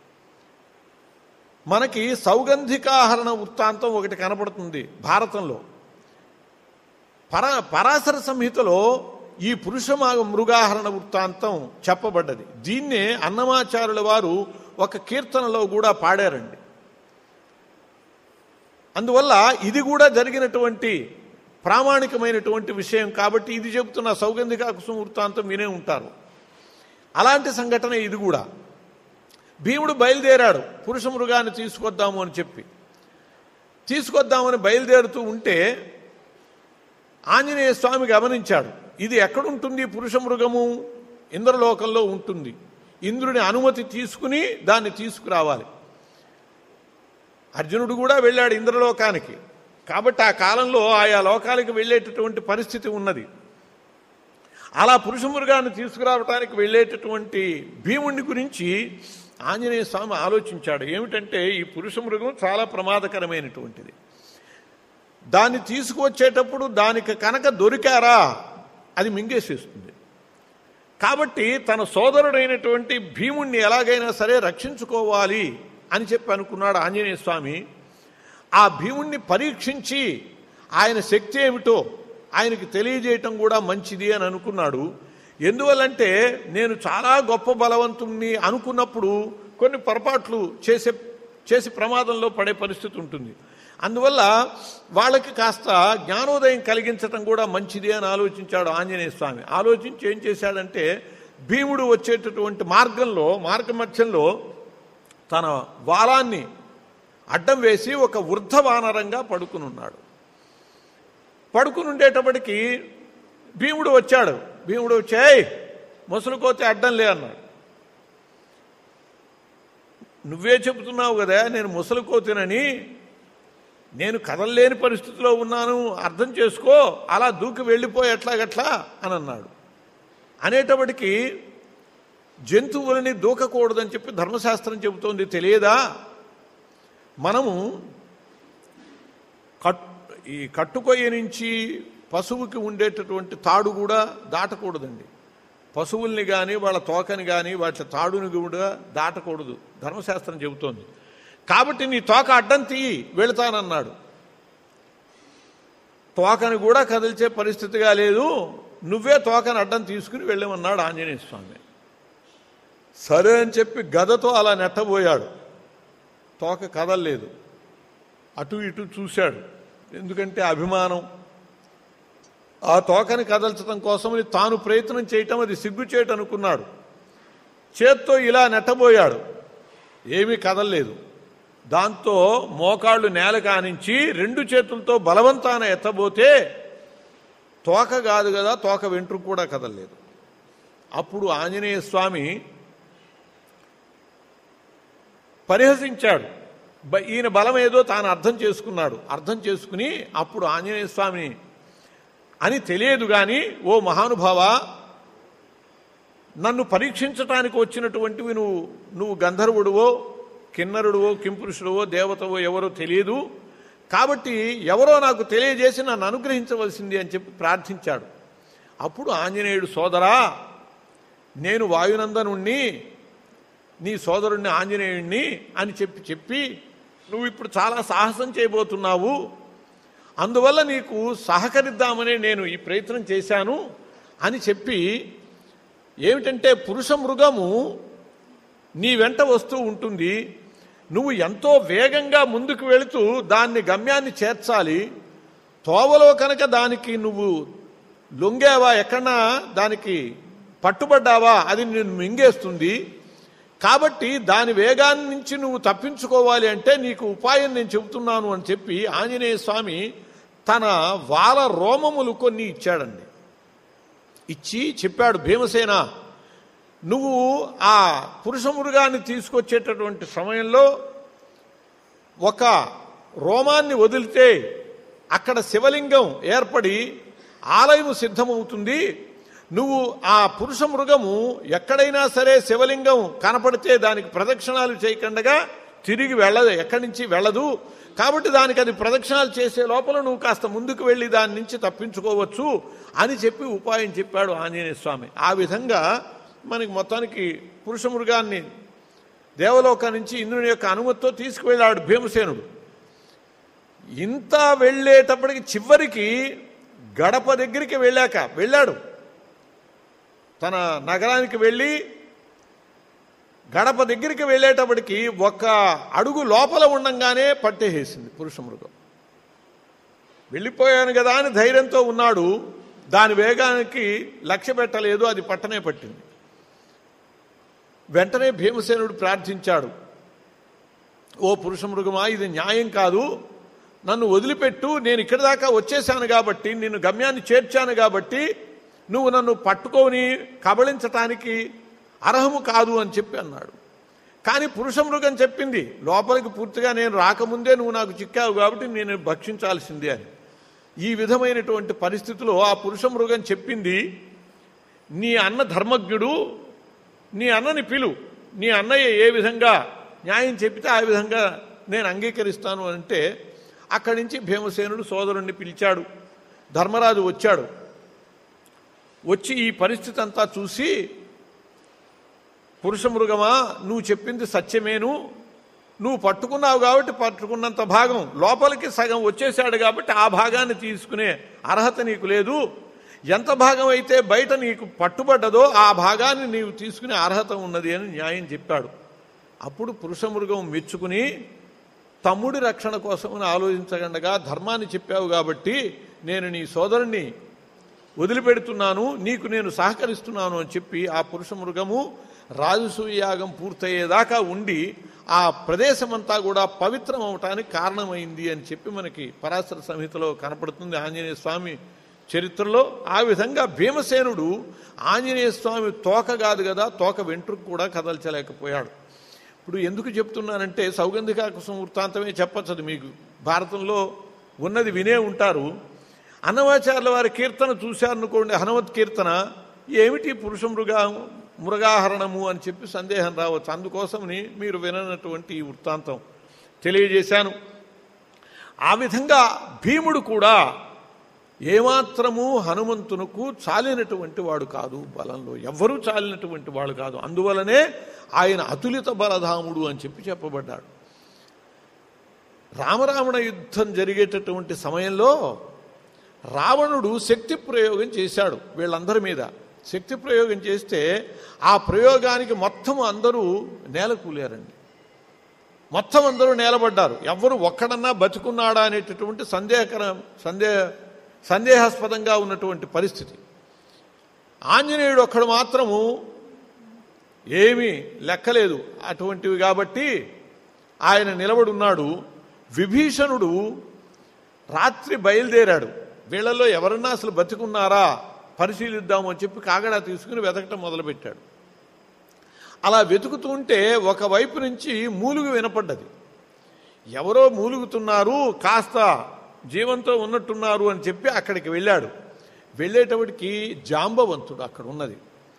మనకి సౌగంధికాహరణ వృత్తాంతం ఒకటి కనపడుతుంది భారతంలో. పరా పరాశర సంహితలో ఈ పురుష మృగాహరణ వృత్తాంతం చెప్పబడ్డది. దీన్నే అన్నమాచార్యుల వారు ఒక కీర్తనలో కూడా పాడారండి. అందువల్ల ఇది కూడా జరిగినటువంటి ప్రామాణికమైనటువంటి విషయం కాబట్టి ఇది చెబుతున్న సౌగంధిక కుసుమ వృత్తాంతం వినే ఉంటారు. అలాంటి సంఘటన ఇది కూడా. భీముడు బయలుదేరాడు పురుష మృగాన్ని తీసుకొద్దాము అని చెప్పి. తీసుకొద్దామని బయలుదేరుతూ ఉంటే ఆంజనేయ స్వామి గమనించాడు, ఇది ఎక్కడుంటుంది పురుష మృగము? ఇంద్రలోకంలో ఉంటుంది. ఇంద్రుని అనుమతి తీసుకుని దాన్ని తీసుకురావాలి. అర్జునుడు కూడా వెళ్ళాడు ఇంద్రలోకానికి. కాబట్టి ఆ కాలంలో ఆయా లోకాలకు వెళ్ళేటటువంటి పరిస్థితి ఉన్నది. అలా పురుష మృగాన్ని తీసుకురావటానికి వెళ్ళేటటువంటి భీముడిని గురించి ఆంజనేయ స్వామి ఆలోచించాడు. ఏమిటంటే ఈ పురుష మృగం చాలా ప్రమాదకరమైనటువంటిది. దాన్ని తీసుకువచ్చేటప్పుడు దానికి కనుక దొరికారా అది మింగేసేస్తుంది. కాబట్టి తన సోదరుడైనటువంటి భీముణ్ణి ఎలాగైనా సరే రక్షించుకోవాలి అని చెప్పి అనుకున్నాడు ఆంజనేయ స్వామి. ఆ భీముణ్ణి పరీక్షించి ఆయన శక్తి ఏమిటో ఆయనకి తెలియజేయటం కూడా మంచిది అని అనుకున్నాడు. ఎందువల్లంటే నేను చాలా గొప్ప బలవంతుణ్ణి అనుకున్నప్పుడు కొన్ని పొరపాట్లు చేసే చేసి ప్రమాదంలో పడే పరిస్థితి ఉంటుంది. అందువల్ల వాళ్ళకి కాస్త జ్ఞానోదయం కలిగించటం కూడా మంచిది అని ఆలోచించాడు ఆంజనేయ స్వామి. ఆలోచించి ఏం చేశాడంటే భీముడు వచ్చేటటువంటి మార్గంలో మార్గమధ్యంలో తన వాలాన్ని అడ్డం వేసి ఒక వృద్ధ వానరంగా పడుకుని ఉన్నాడు. పడుకుని ఉండేటప్పటికి భీముడు వచ్చాడు. భీముడు వచ్చాయి ముసలుకోతే అడ్డం లే అన్నాడు. నువ్వే చెబుతున్నావు కదా నేను ముసలుకోతినని, నేను కదలలేని పరిస్థితిలో ఉన్నాను, అర్థం చేసుకో, అలా దూకి వెళ్ళిపోయి ఎట్లాగట్లా అని అన్నాడు. అనేటప్పటికీ జంతువులని దూకకూడదని చెప్పి ధర్మశాస్త్రం చెబుతోంది, తెలియదా? మనము కట్ ఈ కట్టుకొయ్య నుంచి పశువుకి ఉండేటటువంటి తాడు కూడా దాటకూడదండి. పశువుల్ని కానీ వాళ్ళ తోకని కానీ వాటి తాడుని కూడా దాటకూడదు ధర్మశాస్త్రం చెబుతోంది. కాబట్టి నీ తోక అడ్డం తీయి వెళతానన్నాడు. తోకని కూడా కదిల్చే పరిస్థితిగా లేదు, నువ్వే తోకని అడ్డం తీసుకుని వెళ్ళమన్నాడు ఆంజనేయ స్వామి. సరే అని చెప్పి గదతో అలా నెట్టబోయాడు. తోక కదలలేదు. అటు ఇటు చూశాడు, ఎందుకంటే అభిమానం. ఆ తోకని కదల్చడం కోసమని తాను ప్రయత్నం చేయటం అది సిగ్గు చేయటం అనుకున్నాడు. చేత్తో ఇలా నెట్టబోయాడు, ఏమీ కదలలేదు. దాంతో మోకాళ్ళు నేల కానించి రెండు చేతులతో బలవంతాన ఎత్తబోతే తోక కాదు కదా, తోక వెంట్రుకు కూడా కదలలేదు. అప్పుడు ఆంజనేయ స్వామి పరిహసించాడు. ఈయన బలం ఏదో తాను అర్థం చేసుకున్నాడు. అర్థం చేసుకుని అప్పుడు ఆంజనేయ స్వామి అని తెలియదు కానీ, ఓ మహానుభావ, నన్ను పరీక్షించటానికి వచ్చినటువంటివి నువ్వు నువ్వు గంధర్వుడువో కిన్నరుడువో కింపురుషుడువో దేవతవో ఎవరో తెలియదు, కాబట్టి ఎవరో నాకు తెలియజేసి నన్ను అనుగ్రహించవలసింది అని చెప్పి ప్రార్థించాడు. అప్పుడు ఆంజనేయుడు, సోదరా, నేను వాయునందనుణ్ణి, నీ సోదరుణ్ణి ఆంజనేయుణ్ణి అని చెప్పి చెప్పి నువ్వు ఇప్పుడు చాలా సాహసం చేయబోతున్నావు, అందువల్ల నీకు సహకరిద్దామని నేను ఈ ప్రయత్నం చేశాను అని చెప్పి, ఏమిటంటే పురుష మృగము నీ వెంట వస్తూ ఉంటుంది, నువ్వు ఎంతో వేగంగా ముందుకు వెళుతూ దాన్ని గమ్యాన్ని చేర్చాలి. తోవలో కనుక దానికి నువ్వు లొంగావా, ఎక్కడన్నా దానికి పట్టుబడ్డావా, అది నిన్ను మింగేస్తుంది. కాబట్టి దాని వేగాన్ని నుంచి నువ్వు తప్పించుకోవాలి అంటే నీకు ఉపాయం నేను చెబుతున్నాను అని చెప్పి ఆంజనేయ స్వామి తన వాల రోమములు కొన్ని ఇచ్చాడండి. ఇచ్చి చెప్పాడు, భీమసేన నువ్వు ఆ పురుష మృగాన్ని తీసుకొచ్చేటటువంటి సమయంలో ఒక రోమాన్ని వదిలితే అక్కడ శివలింగం ఏర్పడి ఆలయము సిద్ధమవుతుంది. నువ్వు ఆ పురుష మృగము ఎక్కడైనా సరే శివలింగం కనపడితే దానికి ప్రదక్షిణాలు చేయకుండా తిరిగి వెళ్ళదు, ఎక్కడి నుంచి వెళ్ళదు. కాబట్టి దానికి అది ప్రదక్షిణాలు చేసే లోపల నువ్వు కాస్త ముందుకు వెళ్ళి దాని నుంచి తప్పించుకోవచ్చు అని చెప్పి ఉపాయం చెప్పాడు ఆంజనేయ స్వామి. ఆ విధంగా మనకి మొత్తానికి పురుష మృగాన్ని దేవలోకం నుంచి ఇంద్రుని యొక్క అనుమతితో తీసుకువెళ్ళాడు భీమసేనుడు. ఇంత వెళ్ళేటప్పటికి చివరికి గడప దగ్గరికి వెళ్ళాక వెళ్ళాడు, తన నగరానికి వెళ్ళి గడప దగ్గరికి వెళ్ళేటప్పటికి ఒక అడుగు లోపల ఉండంగానే పట్టేసేసింది పురుష మృగం. వెళ్ళిపోయాను కదా అని ధైర్యంతో ఉన్నాడు, దాని వేగానికి లక్ష్య పెట్టలేదు, అది పట్టనే పట్టింది. వెంటనే భీమసేనుడు ప్రార్థించాడు, ఓ పురుష మృగమా, ఇది న్యాయం కాదు, నన్ను వదిలిపెట్టు, నేను ఇక్కడి దాకా వచ్చేసాను కాబట్టి, నిన్ను గమ్యాన్ని చేర్చాను కాబట్టి నువ్వు నన్ను పట్టుకొని కబళించటానికి అర్హము కాదు అని చెప్పి అన్నాడు. కానీ పురుష మృగం చెప్పింది, లోపలికి పూర్తిగా నేను రాకముందే నువ్వు నాకు చిక్కావు కాబట్టి నేను భక్షించాల్సిందే అని. ఈ విధమైనటువంటి పరిస్థితిలో ఆ పురుష మృగం చెప్పింది, నీ అన్న ధర్మజ్ఞుడు, నీ అన్నని పిలు, నీ అన్నయ్య ఏ విధంగా న్యాయం చెప్పితే ఆ విధంగా నేను అంగీకరిస్తాను అంటే అక్కడి నుంచి భీమసేనుడు సోదరుణ్ణి పిలిచాడు. ధర్మరాజు వచ్చాడు. వచ్చి ఈ పరిస్థితి అంతా చూసి, పురుష మృగమా నువ్వు చెప్పింది సత్యమేను, నువ్వు పట్టుకున్నావు కాబట్టి పట్టుకున్నంత భాగం లోపలికి సగం వచ్చేసాడు కాబట్టి ఆ భాగాన్ని తీసుకునే అర్హత నీకు లేదు. ఎంత భాగం అయితే బయట నీకు పట్టుబడ్డదో ఆ భాగాన్ని నీవు తీసుకునే అర్హత ఉన్నది అని న్యాయం చెప్పాడు. అప్పుడు పురుష మృగం మెచ్చుకుని, తమ్ముడి రక్షణ కోసమని ఆలోచించగండగా ధర్మాన్ని చెప్పావు కాబట్టి నేను నీ సోదరుణ్ణి వదిలిపెడుతున్నాను, నీకు నేను సహకరిస్తున్నాను అని చెప్పి ఆ పురుష మృగము రాజసూయాగం పూర్తయ్యేదాకా ఉండి ఆ ప్రదేశమంతా కూడా పవిత్రం అవటానికి కారణమైంది అని చెప్పి మనకి పరాశర సంహితలో కనపడుతుంది ఆంజనేయ స్వామి చరిత్రలో. ఆ విధంగా భీమసేనుడు ఆంజనేయ స్వామి తోక కాదు కదా, తోక వెంట్రుకు కూడా కదల్చలేకపోయాడు. ఇప్పుడు ఎందుకు చెప్తున్నానంటే సౌగంధికాకుసం వృత్తాంతమే చెప్పచ్చదు, మీకు భారతంలో ఉన్నది వినే ఉంటారు. అన్నమాచార్యుల వారి కీర్తన చూశారనుకోండి, హనుమత్ కీర్తన, ఏమిటి పురుష మృగా మృగాహరణము అని చెప్పి సందేహం రావచ్చు. అందుకోసమని మీరు విననటువంటి ఈ వృత్తాంతం తెలియజేశాను. ఆ విధంగా భీముడు కూడా ఏమాత్రము హనుమంతునకు చాలినటువంటి వాడు కాదు, బలంలో ఎవ్వరూ చాలినటువంటి వాడు కాదు. అందువలనే ఆయన అతులిత బలధాముడు అని చెప్పి చెప్పబడ్డాడు. రామరావణ యుద్ధం జరిగేటటువంటి సమయంలో రావణుడు శక్తి ప్రయోగం చేశాడు వీళ్ళందరి మీద. శక్తి ప్రయోగం చేస్తే ఆ ప్రయోగానికి మొత్తం అందరూ నేలకూలారండి, మొత్తం అందరూ నేలబడ్డారు. ఎవరు ఒక్కడన్నా బతుకున్నాడా అనేటటువంటి సందేహకరం సందేహ సందేహాస్పదంగా ఉన్నటువంటి పరిస్థితి. ఆంజనేయుడు ఒక్కడు మాత్రము ఏమీ లెక్కలేదు అటువంటివి కాబట్టి ఆయన నిలబడున్నాడు. విభీషణుడు రాత్రి బయలుదేరాడు, వీళ్ళల్లో ఎవరన్నా అసలు బతికున్నారా పరిశీలిద్దాము అని చెప్పి కాగడా తీసుకుని వెతకటం మొదలుపెట్టాడు. అలా వెతుకుతుంటే ఒకవైపు నుంచి మూలుగు వినపడ్డది. ఎవరో మూలుగుతున్నారు, కాస్త జీవంతో ఉన్నట్టున్నారు అని చెప్పి అక్కడికి వెళ్ళాడు. వెళ్ళేటప్పటికి జాంబవంతుడు అక్కడ ఉన్నది.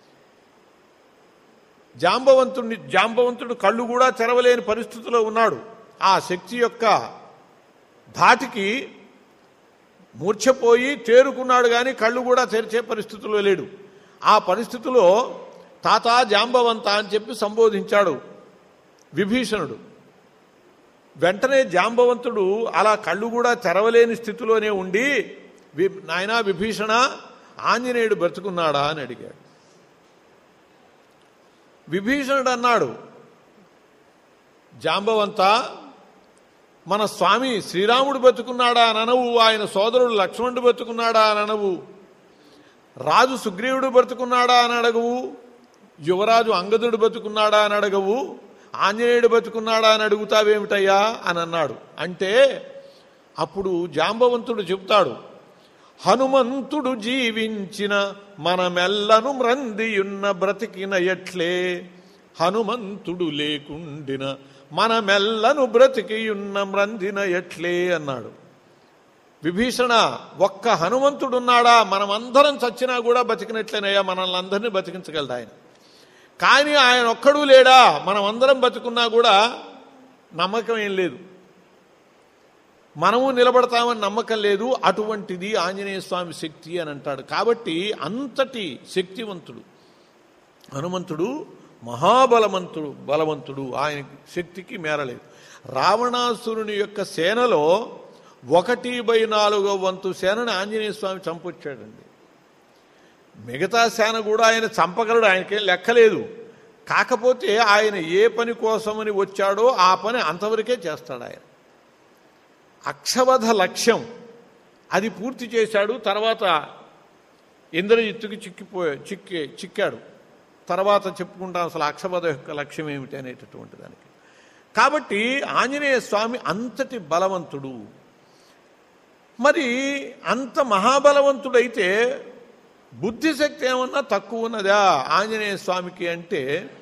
జాంబవంతుడిని జాంబవంతుడు కళ్ళు కూడా తెరవలేని పరిస్థితిలో ఉన్నాడు. ఆ శక్తి యొక్క ధాటికి మూర్ఛపోయి తేరుకున్నాడు, కానీ కళ్ళు కూడా తెరిచే పరిస్థితిలో లేడు. ఆ పరిస్థితిలో తాత జాంబవంత అని చెప్పి సంబోధించాడు విభీషణుడు. వెంటనే జాంబవంతుడు అలా కళ్ళు కూడా తెరవలేని స్థితిలోనే ఉండి, వి నాయనా విభీషణ, ఆంజనేయుడు బ్రతుకున్నాడా అని అడిగాడు. విభీషణుడు అన్నాడు, జాంబవంత, మన స్వామి శ్రీరాముడు బతుకున్నాడా అని అనవు, ఆయన సోదరుడు లక్ష్మణుడు బతుకున్నాడా అని అనవు, రాజు సుగ్రీవుడు బతుకున్నాడా అని అడగవు, యువరాజు అంగదుడు బతుకున్నాడా అని అడగవు, ఆంజనేయుడు బతుకున్నాడా అని అడుగుతావేమిటయ్యా అని అన్నాడు. అంటే అప్పుడు జాంబవంతుడు చెబుతాడు, హనుమంతుడు జీవించిన మనమెల్లను మ్రందియున్న బ్రతికిన ఎట్లే, హనుమంతుడు లేకుండిన మనమెల్లను బ్రతికియున్న మ్రందిన ఎట్లే అన్నాడు. విభీషణ, ఒక్క హనుమంతుడున్నాడా, మనమందరం చచ్చినా కూడా బతికినట్లేనయ్యా, మనల్ని అందరినీ బతికించగలడు ఆయన. కానీ ఆయన ఒక్కడూ లేడా, మనం అందరం బతుకున్నా కూడా నమ్మకం ఏం లేదు, మనము నిలబడతామని నమ్మకం లేదు. అటువంటిది ఆంజనేయ స్వామి శక్తి అని అంటాడు. కాబట్టి అంతటి శక్తివంతుడు హనుమంతుడు, మహాబలవంతుడు బలవంతుడు, ఆయన శక్తికి మేరలేదు. రావణాసురుని యొక్క సేనలో ఒకటి బై నాలుగో వంతు సేనని ఆంజనేయ స్వామి చంపొచ్చాడండి. మిగతా సేన కూడా ఆయన చంపగలడు, ఆయనకేం లెక్కలేదు. కాకపోతే ఆయన ఏ పని కోసమని వచ్చాడో ఆ పని అంతవరకే చేస్తాడు ఆయన. అక్షవధ లక్ష్యం అది పూర్తి చేశాడు. తర్వాత ఇంద్రజిత్తుకి చిక్కిపోయా చిక్కి చిక్కాడు. తర్వాత చెప్పుకుంటాం అసలు అక్షవధ యొక్క లక్ష్యం ఏమిటి అనేటటువంటి దానికి. కాబట్టి ఆంజనేయ స్వామి అంతటి బలవంతుడు. మరి అంత మహాబలవంతుడైతే బుద్ధిశక్తి ఏమన్నా తక్కువ ఉన్నదా ఆంజనేయ స్వామికి అంటే,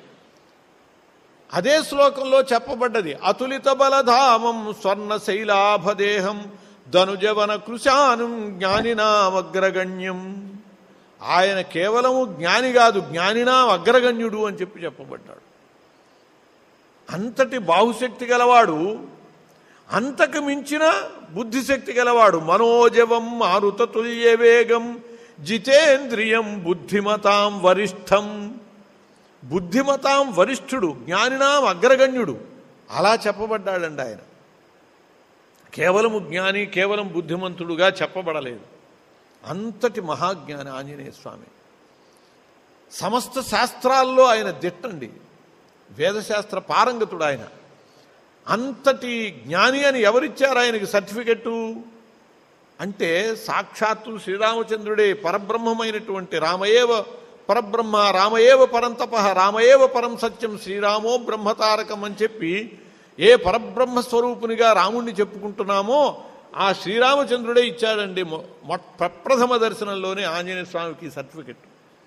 అదే శ్లోకంలో చెప్పబడ్డది, అతులిత బలధామం స్వర్ణ శైలాభదేహం ధనుజవన కృశాను జ్ఞానినాం అగ్రగణ్యం. ఆయన కేవలము జ్ఞాని కాదు, జ్ఞానినాం అగ్రగణ్యుడు అని చెప్పి చెప్పబడ్డాడు. అంతటి బాహుశక్తి గలవాడు, అంతకు మించిన బుద్ధిశక్తి గలవాడు. మనోజవం మారుతతుల్య వేగం జితేంద్రియం బుద్ధిమతాం వరిష్టం. బుద్ధిమతాం వరిష్ఠుడు, జ్ఞానినాం అగ్రగణ్యుడు అలా చెప్పబడ్డాడండి ఆయన. కేవలము జ్ఞాని, కేవలం బుద్ధిమంతుడుగా చెప్పబడలేదు. అంతటి మహాజ్ఞాని ఆంజనేయ స్వామి. సమస్త శాస్త్రాల్లో ఆయన దిట్టండి, వేదశాస్త్ర పారంగతుడు ఆయన. అంతటి జ్ఞాని అని ఎవరిచ్చారు ఆయనకి సర్టిఫికెట్టు అంటే, సాక్షాత్తు శ్రీరామచంద్రుడే పరబ్రహ్మమైనటువంటి రామయేవ పరబ్రహ్మ రామయేవ పరంతప రామయేవ పరం సత్యం శ్రీరామో బ్రహ్మతారకం అని చెప్పి ఏ పరబ్రహ్మస్వరూపునిగా రాముణ్ణి చెప్పుకుంటున్నామో ఆ శ్రీరామచంద్రుడే ఇచ్చాడండి ప్రప్రథమ దర్శనంలోనే ఆంజనేయ స్వామికి సర్టిఫికెట్.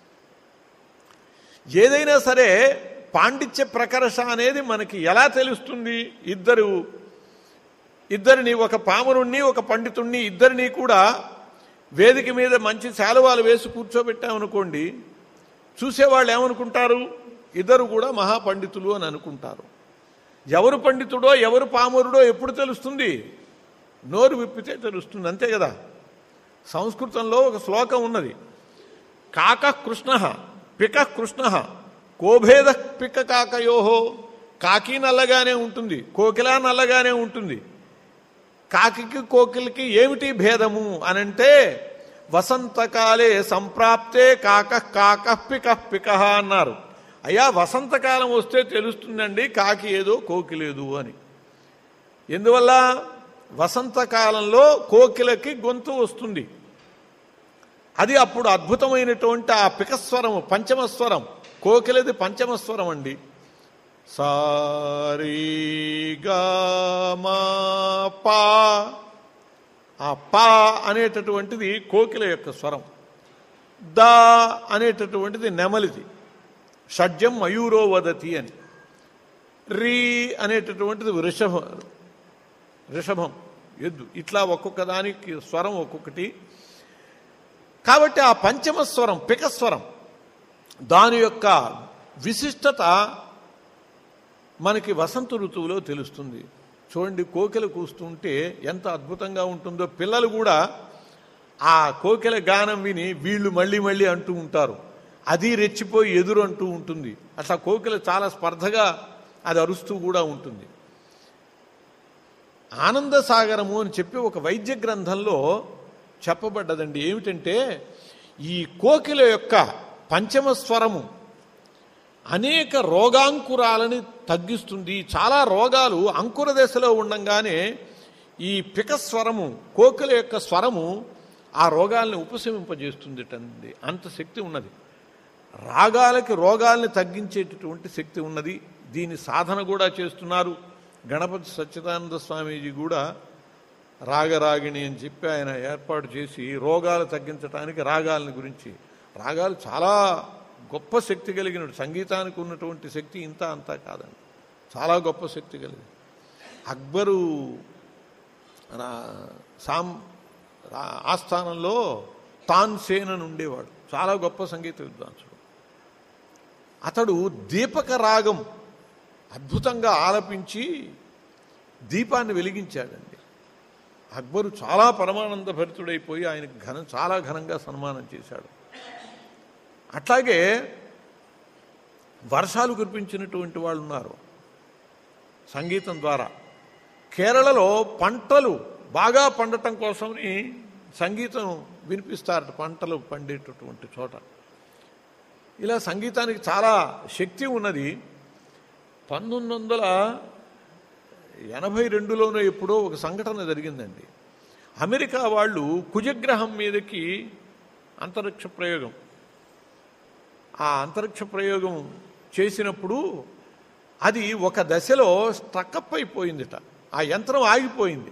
ఏదైనా సరే పాండిత్య ప్రకర్ష అనేది మనకి ఎలా తెలుస్తుంది? ఇద్దరు ఇద్దరిని, ఒక పామరుణ్ణి ఒక పండితుణ్ణి, ఇద్దరిని కూడా వేదిక మీద మంచి శాలువాలు వేసి కూర్చోబెట్టామనుకోండి, చూసేవాళ్ళు ఏమనుకుంటారు? ఇద్దరు కూడా మహాపండితులు అని అనుకుంటారు. ఎవరు పండితుడో ఎవరు పామరుడో ఎప్పుడు తెలుస్తుంది? నోరు విప్పితే తెలుస్తుంది, అంతే కదా. సంస్కృతంలో ఒక శ్లోకం ఉన్నది, కాక కృష్ణ పిక కృష్ణ కోభేద పిక కాకయోహో. కాకి నల్లగానే ఉంటుంది, కోకిల నల్లగానే ఉంటుంది. కాకికి కోకిలకి ఏమిటి భేదము అనంటే, వసంతకాలే సంప్రాప్తే కాక కాక పిక పిక అన్నారు. అయ్యా, వసంతకాలం వస్తే తెలుస్తుందండి కాకి ఏదో కోకిలేదు అని. ఎందువల్ల? వసంతకాలంలో కోకిలకి గొంతు వస్తుంది, అది అప్పుడు అద్భుతమైనటువంటి ఆ పికస్వరము, పంచమస్వరం. కోకిలది పంచమస్వరం అండి. సారీ గా మా పా. ఆ పా అనేటటువంటిది కోకిల యొక్క స్వరం. దా అనేటటువంటిది నెమలిది. షడ్జం మయూరో వదతి అని. రీ అనేటటువంటిది వృషభ రిషభం ఎద్దు. ఇట్లా ఒక్కొక్క దానికి స్వరం ఒక్కొక్కటి. కాబట్టి ఆ పంచమ స్వరం పికస్వరం, దాని యొక్క విశిష్టత మనకి వసంత ఋతువులో తెలుస్తుంది. చూడండి, కోకిల కూస్తుంటే ఎంత అద్భుతంగా ఉంటుందో. పిల్లలు కూడా ఆ కోకిల గానం విని వీళ్ళు మళ్ళీ మళ్ళీ అంటూ ఉంటారు, అది రెచ్చిపోయి ఎదురు అంటూ ఉంటుంది. అట్లా కోకిల చాలా స్పర్ధగా అది అరుస్తూ కూడా ఉంటుంది. ఆనందసాగరము అని చెప్పి ఒక వైద్య గ్రంథంలో చెప్పబడ్డదండి. ఏమిటంటే ఈ కోకిల యొక్క పంచమ స్వరము అనేక రోగాంకురాలని తగ్గిస్తుంది. చాలా రోగాలు అంకుర దశలో ఉండంగానే ఈ పికస్వరము, కోకిల యొక్క స్వరము ఆ రోగాల్ని ఉపశమింపజేస్తుంది. అంత శక్తి ఉన్నది. రాగాలకి రోగాల్ని తగ్గించేటటువంటి శక్తి ఉన్నది. దీని సాధన కూడా చేస్తున్నారు. గణపతి సచ్చిదానంద స్వామీజీ కూడా రాగరాగిణి అని చెప్పి ఆయన ఏర్పాటు చేసి రోగాలు తగ్గించడానికి రాగాలని గురించి, రాగాలు చాలా గొప్ప శక్తి కలిగిన, సంగీతానికి ఉన్నటువంటి శక్తి ఇంత అంతా కాదండి, చాలా గొప్ప శక్తి కలిగింది. అక్బరు సాం ఆస్థానంలో తాన్సేన్ అని ఉండేవాడు, చాలా గొప్ప సంగీత విద్వాంసుడు. అతడు దీపక రాగం అద్భుతంగా ఆలపించి దీపాన్ని వెలిగించాడండి. అక్బరు చాలా పరమానంద భరితుడైపోయి ఆయనకు ఘన చాలా ఘనంగా సన్మానం చేశాడు. అట్లాగే వర్షాలు కురిపించినటువంటి వాళ్ళు ఉన్నారు సంగీతం ద్వారా. కేరళలో పంటలు బాగా పండటం కోసమని సంగీతం వినిపిస్తారట, పంటలు పండేటటువంటి చోట. ఇలా సంగీతానికి చాలా శక్తి ఉన్నది. పంతొమ్మిది వందల ఎనభై రెండులోనో ఎప్పుడో ఒక సంఘటన జరిగిందండి. అమెరికా వాళ్ళు కుజగ్రహం మీదకి అంతరిక్ష ప్రయోగం ఆ అంతరిక్ష ప్రయోగం చేసినప్పుడు అది ఒక దశలో స్ట్రక్అప్ అయిపోయిందిట. ఆ యంత్రం ఆగిపోయింది,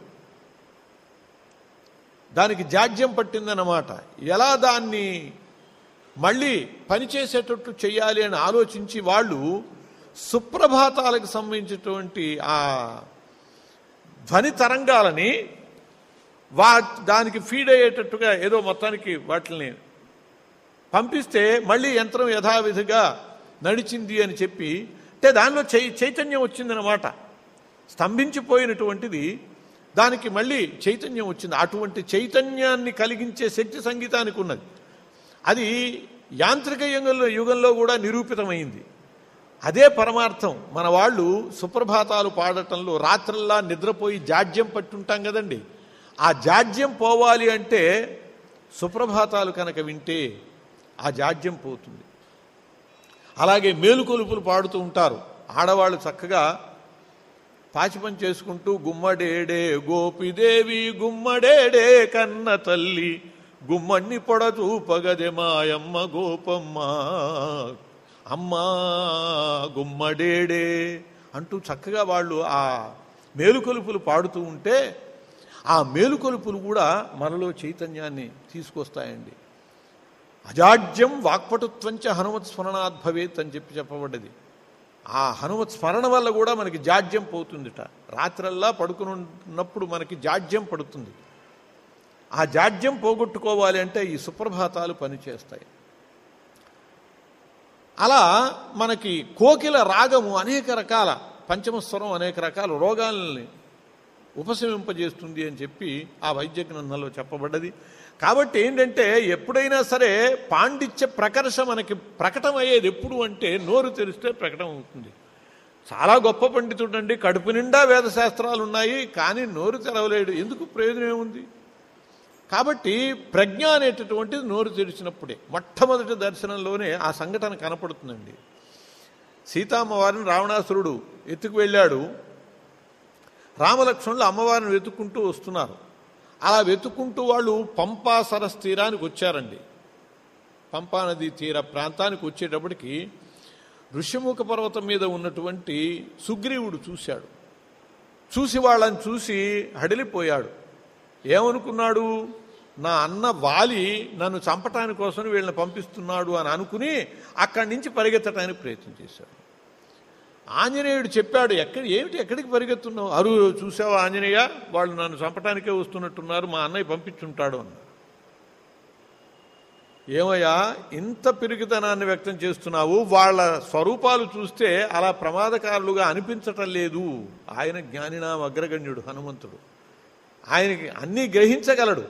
దానికి జాడ్యం పట్టిందన్నమాట. ఎలా దాన్ని మళ్ళీ పనిచేసేటట్టు చేయాలి అని ఆలోచించి వాళ్ళు సుప్రభాతాలకు సంబంధించినటువంటి ఆ ధ్వని తరంగాలని వా దానికి ఫీడ్ అయ్యేటట్టుగా ఏదో మొత్తానికి వాటిని పంపిస్తే మళ్ళీ యంత్రం యథావిధిగా నడిచింది అని చెప్పి, అంటే దానిలో చై చైతన్యం వచ్చిందనమాట. స్తంభించిపోయినటువంటిది దానికి మళ్ళీ చైతన్యం వచ్చింది. అటువంటి చైతన్యాన్ని కలిగించే శక్తి సంగీతానికి ఉన్నది. అది యాంత్రిక యుగంలో యుగంలో కూడా నిరూపితమైంది. అదే పరమార్థం. మన వాళ్ళు సుప్రభాతాలు పాడటంలో రాత్రల్లా నిద్రపోయి జాడ్యం పట్టుంటాం కదండి, ఆ జాడ్యం పోవాలి అంటే సుప్రభాతాలు కనుక వింటే ఆ జాడ్యం పోతుంది. అలాగే మేలుకొలుపులు పాడుతూ ఉంటారు ఆడవాళ్ళు చక్కగా పాచిపని చేసుకుంటూ, గుమ్మడేడే గోపిదేవి గుమ్మడేడే కన్న తల్లి గుమ్మణ్ణి పొడచూ పగదే మాయమ్మ గోపమ్మ అమ్మా గుమ్మడేడే అంటూ చక్కగా వాళ్ళు ఆ మేలుకొలుపులు పాడుతూ ఉంటే ఆ మేలుకొలుపులు కూడా మనలో చైతన్యాన్ని తీసుకొస్తాయండి. అజాడ్యం వాక్పటుత్వంచ హనుమత్ స్మరణాత్ భవేత్ అని చెప్పి చెప్పబడ్డది. ఆ హనుమత్ స్మరణ వల్ల కూడా మనకి జాడ్యం పోతుందిట. రాత్రల్లా పడుకున్నప్పుడు మనకి జాడ్యం పడుతుంది. ఆ జాడ్యం పోగొట్టుకోవాలి అంటే ఈ సుప్రభాతాలు పనిచేస్తాయి. అలా మనకి కోకిల రాగము అనేక రకాల పంచమస్వరం అనేక రకాల రోగాలని ఉపశమింపజేస్తుంది అని చెప్పి ఆ వైద్య గ్రంథంలో చెప్పబడ్డది. కాబట్టి ఏంటంటే ఎప్పుడైనా సరే పాండిత్య ప్రకర్ష మనకి ప్రకటమయ్యేది ఎప్పుడు అంటే నోరు తెరిస్తే ప్రకటన అవుతుంది. చాలా గొప్ప పండితుడు అండి, కడుపు నిండా వేదశాస్త్రాలు ఉన్నాయి, కానీ నోరు తెరవలేడు, ఎందుకు ప్రయోజనం ఏముంది? కాబట్టి ప్రజ్ఞ అనేటటువంటిది నోరు తెరిచినప్పుడే. మొట్టమొదటి దర్శనంలోనే ఆ సంఘటన కనపడుతుందండి. సీతామ్మవారిని రావణాసురుడు ఎత్తుకు వెళ్ళాడు. రామలక్ష్మణులు అమ్మవారిని వెతుక్కుంటూ వస్తున్నారు. అలా వెతుక్కుంటూ వాళ్ళు పంపా సరస్ తీరానికి వచ్చారండి. పంపా నది తీర ప్రాంతానికి వచ్చేటప్పటికి ఋష్యముఖ పర్వతం మీద ఉన్నటువంటి సుగ్రీవుడు చూశాడు. చూసి వాళ్ళని చూసి హడిలిపోయాడు. ఏమనుకున్నాడు? నా అన్న వాలి నన్ను చంపటాని కోసం వీళ్ళని పంపిస్తున్నాడు అని అనుకుని అక్కడి నుంచి పరిగెత్తడానికి ప్రయత్నం చేశాడు. ఆంజనేయుడు చెప్పాడు, ఎక్కడ ఏమిటి ఎక్కడికి పరిగెత్తున్నావు? అరు చూసావా ఆంజనేయ, వాళ్ళు నన్ను చంపటానికే వస్తున్నట్టున్నారు, మా అన్నయ్య పంపించుంటాడు అన్నాడు. ఏమయ్యా ఇంత పిరికితనాన్ని వ్యక్తం చేస్తున్నావు? వాళ్ళ స్వరూపాలు చూస్తే అలా ప్రమాదకారులుగా అనిపించటం లేదు. ఆయన జ్ఞానినాం అగ్రగణ్యుడు హనుమంతుడు, ఆయనకి అన్నీ గ్రహించగలడు.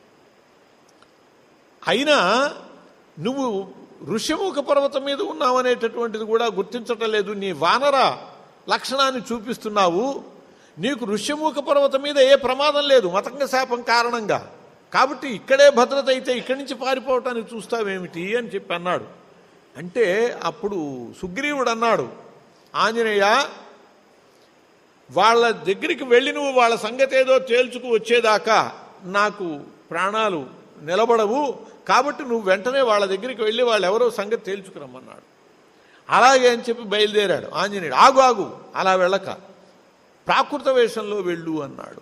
అయినా నువ్వు ఋష్యముఖ పర్వతం మీద ఉన్నావు అనేటటువంటిది కూడా గుర్తించటం లేదు. నీ వానర లక్షణాన్ని చూపిస్తున్నావు. నీకు ఋష్యముఖ పర్వతం మీద ఏ ప్రమాదం లేదు మతంగ శాపం కారణంగా, కాబట్టి ఇక్కడే భద్రత అయితే ఇక్కడి నుంచి పారిపోవటానికి చూస్తావేమిటి అని చెప్పి అన్నాడు. అంటే అప్పుడు సుగ్రీవుడు అన్నాడు, ఆంజనేయ వాళ్ళ దగ్గరికి వెళ్ళి నువ్వు వాళ్ళ సంగతి ఏదో తేల్చుకు వచ్చేదాకా నాకు ప్రాణాలు నిలబడవు, కాబట్టి నువ్వు వెంటనే వాళ్ళ దగ్గరికి వెళ్ళి వాళ్ళు ఎవరో సంగతి తేల్చుకురమ్మన్నాడు. అలాగే అని చెప్పి బయలుదేరాడు ఆంజనేయుడు. ఆగు ఆగు అలా వెళ్ళక ప్రాకృత వేషంలో వెళ్ళు అన్నాడు.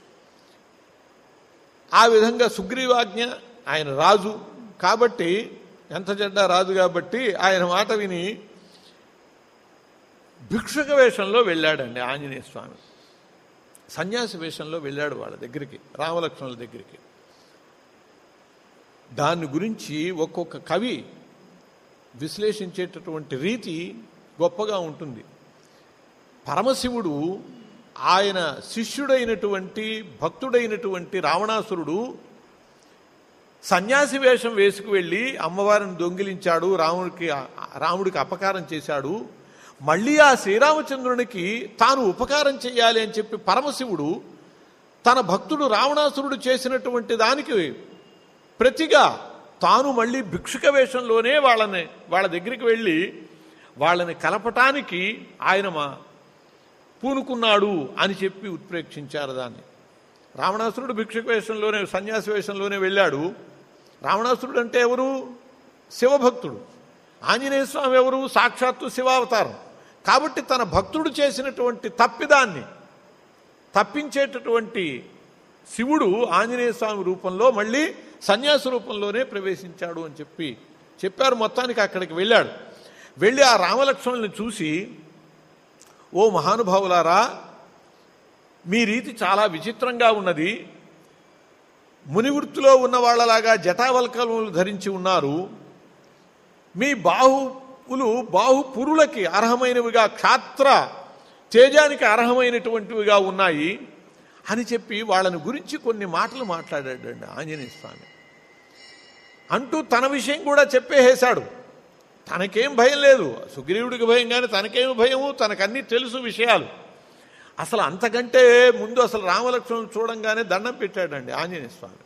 ఆ విధంగా సుగ్రీవాజ్ఞ, ఆయన రాజు కాబట్టి, ఎంత చెడ్డ రాజు కాబట్టి ఆయన మాట విని భిక్షుక వేషంలో వెళ్ళాడండి ఆంజనేయ స్వామి. సన్యాసి వేషంలో వెళ్ళాడు వాళ్ళ దగ్గరికి, రామలక్ష్మణుల దగ్గరికి. దాని గురించి ఒక్కొక్క కవి విశ్లేషించేటటువంటి రీతి గొప్పగా ఉంటుంది. పరమశివుడు ఆయన శిష్యుడైనటువంటి భక్తుడైనటువంటి రావణాసురుడు సన్యాసి వేషం వేసుకు వెళ్ళి అమ్మవారిని దొంగిలించాడు, రాముడికి రాముడికి అపకారం చేశాడు. మళ్ళీ ఆ శ్రీరామచంద్రునికి తాను ఉపకారం చేయాలి అని చెప్పి పరమశివుడు తన భక్తుడు రావణాసురుడు చేసినటువంటి దానికి ప్రతిగా తాను మళ్ళీ భిక్షుక వేషంలోనే వాళ్ళని వాళ్ళ దగ్గరికి వెళ్ళి వాళ్ళని కలపటానికి ఆయన మా పూనుకున్నాడు అని చెప్పి ఉత్ప్రేక్షించారు దాన్ని. రావణాసురుడు భిక్షుక వేషంలోనే సన్యాసి వేషంలోనే వెళ్ళాడు. రావణాసురుడు అంటే ఎవరు? శివభక్తుడు. ఆంజనేయ స్వామి ఎవరు? సాక్షాత్తు శివావతారం. కాబట్టి తన భక్తుడు చేసినటువంటి తప్పిదాన్ని తప్పించేటటువంటి శివుడు ఆంజనేయ స్వామి రూపంలో మళ్ళీ సన్యాసి రూపంలోనే ప్రవేశించాడు అని చెప్పి చెప్పారు. మొత్తానికి అక్కడికి వెళ్ళాడు. వెళ్ళి ఆ రామలక్ష్మణుల్ని చూసి, ఓ మహానుభావులారా, మీ రీతి చాలా విచిత్రంగా ఉన్నది. మునివృత్తిలో ఉన్న వాళ్ళలాగా జటావల్కములు ధరించి ఉన్నారు. మీ బాహువులు బాహుపురులకి అర్హమైనవిగా, క్షాత్ర తేజానికి అర్హమైనటువంటివిగా ఉన్నాయి అని చెప్పి వాళ్ళని గురించి కొన్ని మాటలు మాట్లాడాడండి ఆంజనేయ స్వామి. అంటూ తన విషయం కూడా చెప్పేసేశాడు. తనకేం భయం లేదు, సుగ్రీవుడికి భయం, కానీ తనకేం భయము, తనకన్నీ తెలుసు విషయాలు. అసలు అంతకంటే ముందు అసలు రామలక్ష్మణులు చూడంగానే దండం పెట్టాడండి ఆంజనేయ స్వామి.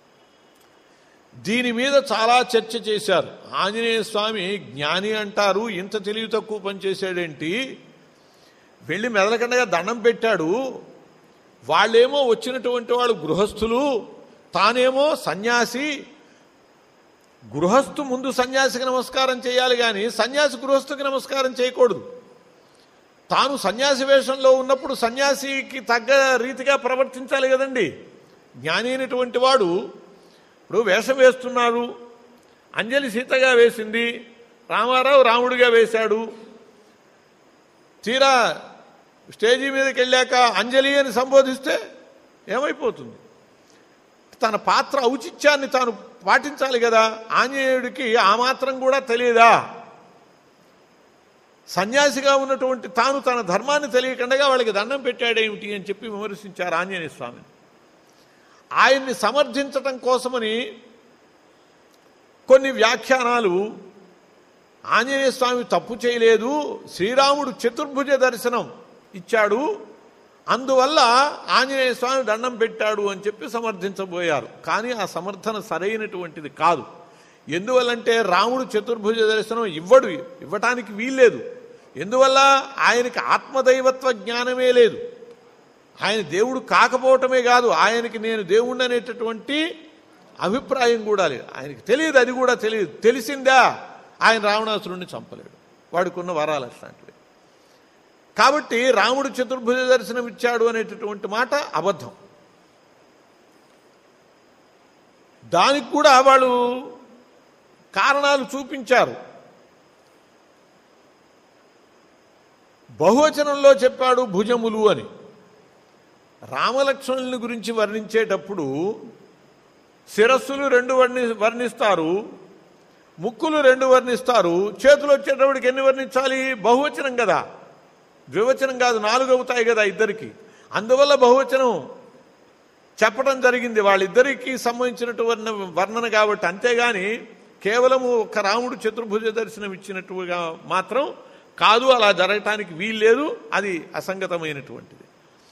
దీని మీద చాలా చర్చ చేశారు. ఆంజనేయ స్వామి జ్ఞాని అంటారు, ఇంత తెలివి తక్కువ పనిచేశాడేంటి, వెళ్ళి మెదలకండగా దండం పెట్టాడు. వాళ్ళేమో వచ్చినటువంటి వాళ్ళు గృహస్థులు, తానేమో సన్యాసి. గృహస్థు ముందు సన్యాసికి నమస్కారం చేయాలి, కానీ సన్యాసి గృహస్థుకి నమస్కారం చేయకూడదు. తాను సన్యాసి వేషంలో ఉన్నప్పుడు సన్యాసికి తగ్గ రీతిగా ప్రవర్తించాలి కదండి. జ్ఞాని అయినటువంటి వాడు ఇప్పుడు వేషం వేస్తున్నాడు. అంజలి సీతగా వేసింది, రామారావు రాముడిగా వేశాడు. తీరా స్టేజీ మీదకి వెళ్ళాక అంజలి అని సంబోధిస్తే ఏమైపోతుంది? తన పాత్ర ఔచిత్యాన్ని తాను పాటించాలి కదా. ఆంజనేయుడికి ఆ మాత్రం కూడా తెలియదా? సన్యాసిగా ఉన్నటువంటి తాను తన ధర్మాన్ని తెలియకుండా వాళ్ళకి దండం పెట్టాడేమిటి అని చెప్పి విమర్శించారు ఆంజనేయ స్వామిని. ఆయన్ని సమర్థించటం కోసమని కొన్ని వ్యాఖ్యానాలు, ఆంజనేయ స్వామి తప్పు చేయలేదు, శ్రీరాముడు చతుర్భుజ దర్శనం ఇచ్చాడు, అందువల్ల ఆంజనేయ స్వామి దండం పెట్టాడు అని చెప్పి సమర్థించబోయారు. కానీ ఆ సమర్థన సరైనటువంటిది కాదు. ఎందువల్లంటే రాముడు చతుర్భుజ దర్శనం ఇవ్వడు, ఇవ్వటానికి వీల్లేదు. ఎందువల్ల? ఆయనకి ఆత్మదైవత్వ జ్ఞానమే లేదు. ఆయన దేవుడు కాకపోవటమే కాదు, ఆయనకి నేను దేవుణ్ణి అనేటటువంటి అభిప్రాయం కూడా లేదు. ఆయనకి తెలియదు, అది కూడా తెలియదు. తెలిసిందా ఆయన రావణాసురుణ్ణి చంపలేడు, వాడికున్న వరాలు అట్లాంటివి. కాబట్టి రాముడు చతుర్భుజ దర్శనం ఇచ్చాడు అనేటటువంటి మాట అబద్ధం. దానికి కూడా వాళ్ళు కారణాలు చూపించారు. బహువచనంలో చెప్పాడు భుజములు అని. రామలక్ష్మణుని గురించి వర్ణించేటప్పుడు శిరస్సులు రెండు వర్ణి వర్ణిస్తారు, ముక్కులు రెండు వర్ణిస్తారు. చేతులు వచ్చేటప్పటికి ఎన్ని వర్ణించాలి? బహువచనం కదా, ద్వివచనం కాదు, నాలుగు అవుతాయి కదా ఇద్దరికి. అందువల్ల బహువచనం చెప్పడం జరిగింది వాళ్ళిద్దరికీ సంబంధించినట్టు వర్ణ వర్ణన కాబట్టి. అంతేగాని కేవలము ఒక రాముడు చతుర్భుజ దర్శనం ఇచ్చినట్టుగా మాత్రం కాదు, అలా జరగటానికి వీల్లేదు, అది అసంగతమైనటువంటిది.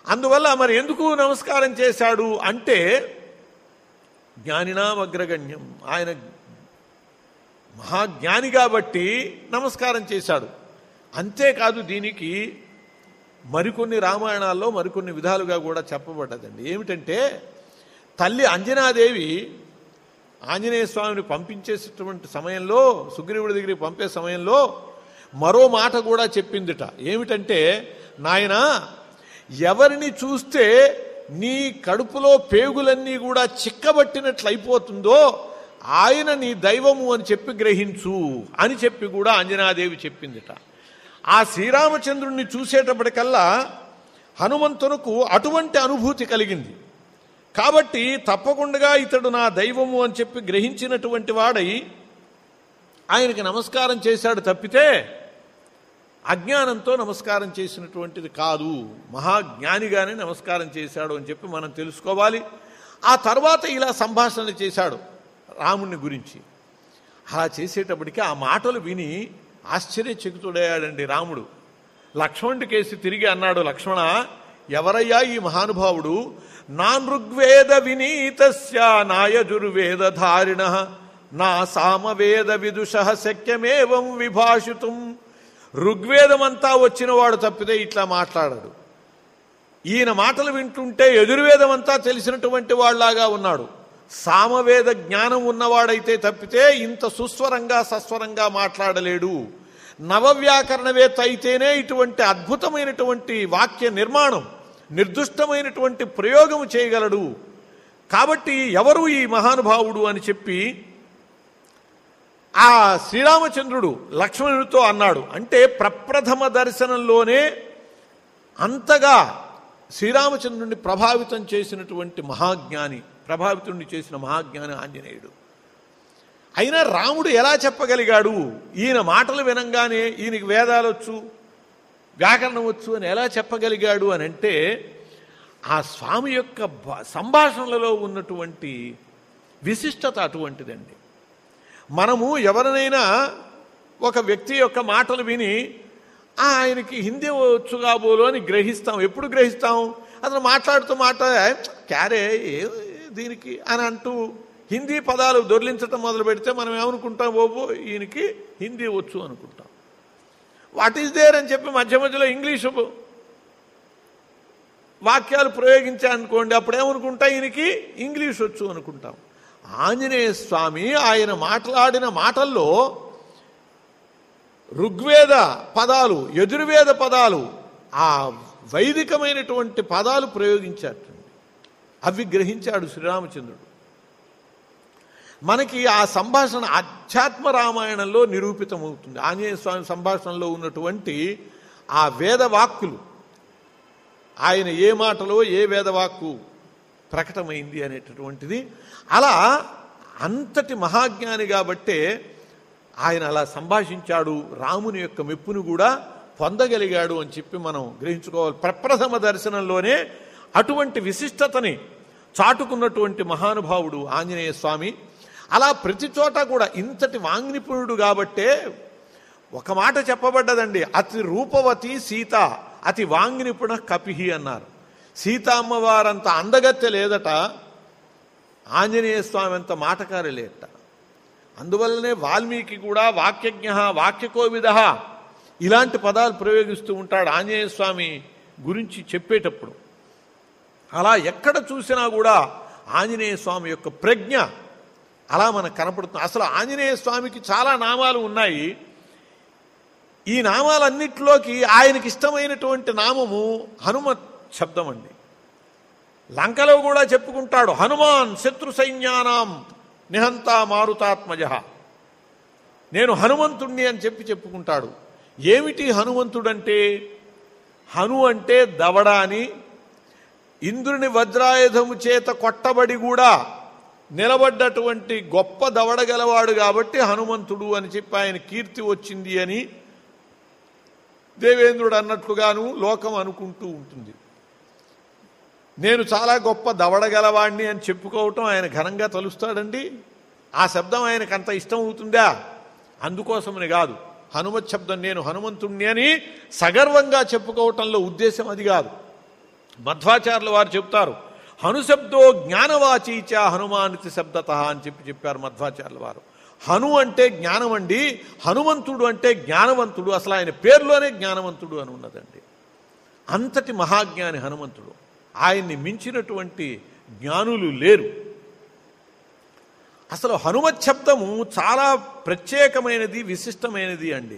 అందువల్ల మరి ఎందుకు నమస్కారం చేశాడు అంటే జ్ఞానినాం అగ్రగణ్యం, ఆయన మహాజ్ఞాని కాబట్టి నమస్కారం చేశాడు. అంతేకాదు దీనికి మరికొన్ని రామాయణాల్లో మరికొన్ని విధాలుగా కూడా చెప్పబడ్డదండి. ఏమిటంటే తల్లి అంజనాదేవి ఆంజనేయ స్వామిని పంపించేటటువంటి సమయంలో, సుగ్రీవుడి దగ్గరికి పంపే సమయంలో మరో మాట కూడా చెప్పిందిట. ఏమిటంటే, నాయనా ఎవరిని చూస్తే నీ కడుపులో పేగులన్నీ కూడా చిక్కబట్టినట్లయిపోతుందో ఆయన నీ దైవము అని చెప్పి గ్రహించు అని చెప్పి కూడా అంజనాదేవి చెప్పిందిట. ఆ శ్రీరామచంద్రుణ్ణి చూసేటప్పటికల్లా హనుమంతునకు అటువంటి అనుభూతి కలిగింది. కాబట్టి తప్పకుండా ఇతడు నా దైవము అని చెప్పి గ్రహించినటువంటి వాడై ఆయనకి నమస్కారం చేశాడు తప్పితే అజ్ఞానంతో నమస్కారం చేసినటువంటిది కాదు, మహాజ్ఞానిగానే నమస్కారం చేశాడు అని చెప్పి మనం తెలుసుకోవాలి. ఆ తర్వాత ఇలా సంభాషణ చేశాడు రాముని గురించి. అలా చేసేటప్పటికి ఆ మాటలు విని ఆశ్చర్యచకితుడయ్యాడండి రాముడు. లక్ష్మణుడి కేసి తిరిగి అన్నాడు, లక్ష్మణ ఎవరయ్యా ఈ మహానుభావుడు? నాన్ ఋగ్వేద వినీతస్య నాయజుర్వేదధారిణ నా సామవేద విదుష శక్యమేవం విభాషితుం. ఋగ్వేదమంతా వచ్చినవాడు తప్పితే ఇట్లా మాట్లాడాడు. ఈయన మాటలు వింటుంటే ఎదుర్వేదమంతా తెలిసినటువంటి వాళ్ళలాగా ఉన్నాడు. సామవేద జ్ఞానం ఉన్నవాడైతే తప్పితే ఇంత సుస్వరంగా సస్వరంగా మాట్లాడలేడు. నవవ్యాకరణవేత్త అయితేనే ఇటువంటి అద్భుతమైనటువంటి వాక్య నిర్మాణం, నిర్దుష్టమైనటువంటి ప్రయోగం చేయగలడు. కాబట్టి ఎవరు ఈ మహానుభావుడు అని చెప్పి ఆ శ్రీరామచంద్రుడు లక్ష్మణుడితో అన్నాడు. అంటే ప్రప్రథమ దర్శనంలోనే అంతగా శ్రీరామచంద్రుడిని ప్రభావితం చేసినటువంటి మహాజ్ఞాని, ప్రభావితుడిని చేసిన మహాజ్ఞాని ఆంజనేయుడు. అయినా రాముడు ఎలా చెప్పగలిగాడు? ఈయన మాటలు వినంగానే ఈయనకి వేదాలొచ్చు, వ్యాకరణం వచ్చు అని ఎలా చెప్పగలిగాడు అని అంటే ఆ స్వామి యొక్క సంభాషణలలో ఉన్నటువంటి విశిష్టత అటువంటిదండి. మనము ఎవరినైనా ఒక వ్యక్తి యొక్క మాటలు విని ఆయనకి హిందీ వచ్చు కాబోలు అని గ్రహిస్తాం. ఎప్పుడు గ్రహిస్తాం? అతను మాట్లాడుతూ మాట్లాడే క్యారే దీనికి అని అంటూ హిందీ పదాలు దొర్లించటం మొదలు పెడితే మనం ఏమనుకుంటాం? ఓబో ఈయనకి హిందీ వచ్చు అనుకుంటాం. వాట్ ఈజ్ దేర్ అని చెప్పి మధ్య మధ్యలో ఇంగ్లీషు వాక్యాలు ప్రయోగించానుకోండి, అప్పుడేమనుకుంటా ఈయనకి ఇంగ్లీష్ వచ్చు అనుకుంటాం. ఆంజనేయ స్వామి ఆయన మాట్లాడిన మాటల్లో ఋగ్వేద పదాలు, యజుర్వేద పదాలు, ఆ వైదికమైనటువంటి పదాలు ప్రయోగించాడు. అవి గ్రహించాడు శ్రీరామచంద్రుడు. మనకి ఆ సంభాషణ అధ్యాత్మ రామాయణంలో నిరూపితమవుతుంది. ఆంజనేయ స్వామి సంభాషణలో ఉన్నటువంటి ఆ వేదవాక్కులు, ఆయన ఏ మాటలో ఏ వేదవాక్కు ప్రకటమైంది అనేటటువంటిది. అలా అంతటి మహాజ్ఞాని కాబట్టే ఆయన అలా సంభాషించాడు. రాముని యొక్క మెప్పును కూడా పొందగలిగాడు అని చెప్పి మనం గ్రహించుకోవాలి. ప్రప్రథమ దర్శనంలోనే అటువంటి విశిష్టతని చాటుకున్నటువంటి మహానుభావుడు ఆంజనేయ స్వామి. అలా ప్రతి చోట కూడా ఇంతటి వాంగ్నిపుణుడు కాబట్టే ఒక మాట చెప్పబడ్డదండి, అతి రూపవతి సీత అతి వాంగ్నిపుణ కపిహి అన్నారు. సీత అమ్మవారంత అందగత్తె లేదట, ఆంజనేయ స్వామి అంత మాటకారి లేట. అందువల్లనే వాల్మీకి కూడా వాక్యజ్ఞ వాక్యకోవిద ఇలాంటి పదాలు ప్రయోగిస్తూ ఉంటాడు ఆంజనేయ స్వామి గురించి చెప్పేటప్పుడు. అలా ఎక్కడ చూసినా కూడా ఆంజనేయ స్వామి యొక్క ప్రజ్ఞ అలా మనకు కనపడుతుంది. అసలు ఆంజనేయ స్వామికి చాలా నామాలు ఉన్నాయి. ఈ నామాలన్నిటిలోకి ఆయనకి ఇష్టమైనటువంటి నామము హనుమత్ శబ్దం అండి. లంకలో కూడా చెప్పుకుంటాడు, హనుమాన్ శత్రు సైన్యానాం నిహంత మారుతాత్మజ, నేను హనుమంతుణ్ణి అని చెప్పి చెప్పుకుంటాడు. ఏమిటి హనుమంతుడంటే? హను అంటే దవడ అని, ఇంద్రుని వజ్రాయుధము చేత కొట్టబడి కూడా నిలబడ్డటువంటి గొప్ప దవడ గలవాడు కాబట్టి హనుమంతుడు అని చెప్పి ఆయన కీర్తి వచ్చింది అని దేవేంద్రుడు అన్నట్లుగాను లోకం అనుకుంటూ ఉంటుంది. నేను చాలా గొప్ప దవడగలవాణ్ణి అని చెప్పుకోవటం ఆయన ఘనంగా తలుస్తాడండి. ఆ శబ్దం ఆయనకు అంత ఇష్టం అవుతుందా? అందుకోసమని కాదు. హనుమత్ శబ్దం నేను హనుమంతుణ్ణి అని సగర్వంగా చెప్పుకోవటంలో ఉద్దేశం అది కాదు. మధ్వాచార్యుల వారు చెప్తారు, హనుశబ్దో జ్ఞానవాచీచ హనుమానితి శబ్దత అని చెప్పి చెప్పారు మధ్వాచార్యుల వారు. హను అంటే జ్ఞానం అండి, హనుమంతుడు అంటే జ్ఞానవంతుడు, అసలు ఆయన పేరులోనే జ్ఞానవంతుడు అని ఉన్నదండి. అంతటి మహాజ్ఞాని హనుమంతుడు. ఆయన్ని మించినటువంటి జ్ఞానులు లేరు. అసలు హనుమత్ శబ్దము చాలా ప్రత్యేకమైనది, విశిష్టమైనది అండి.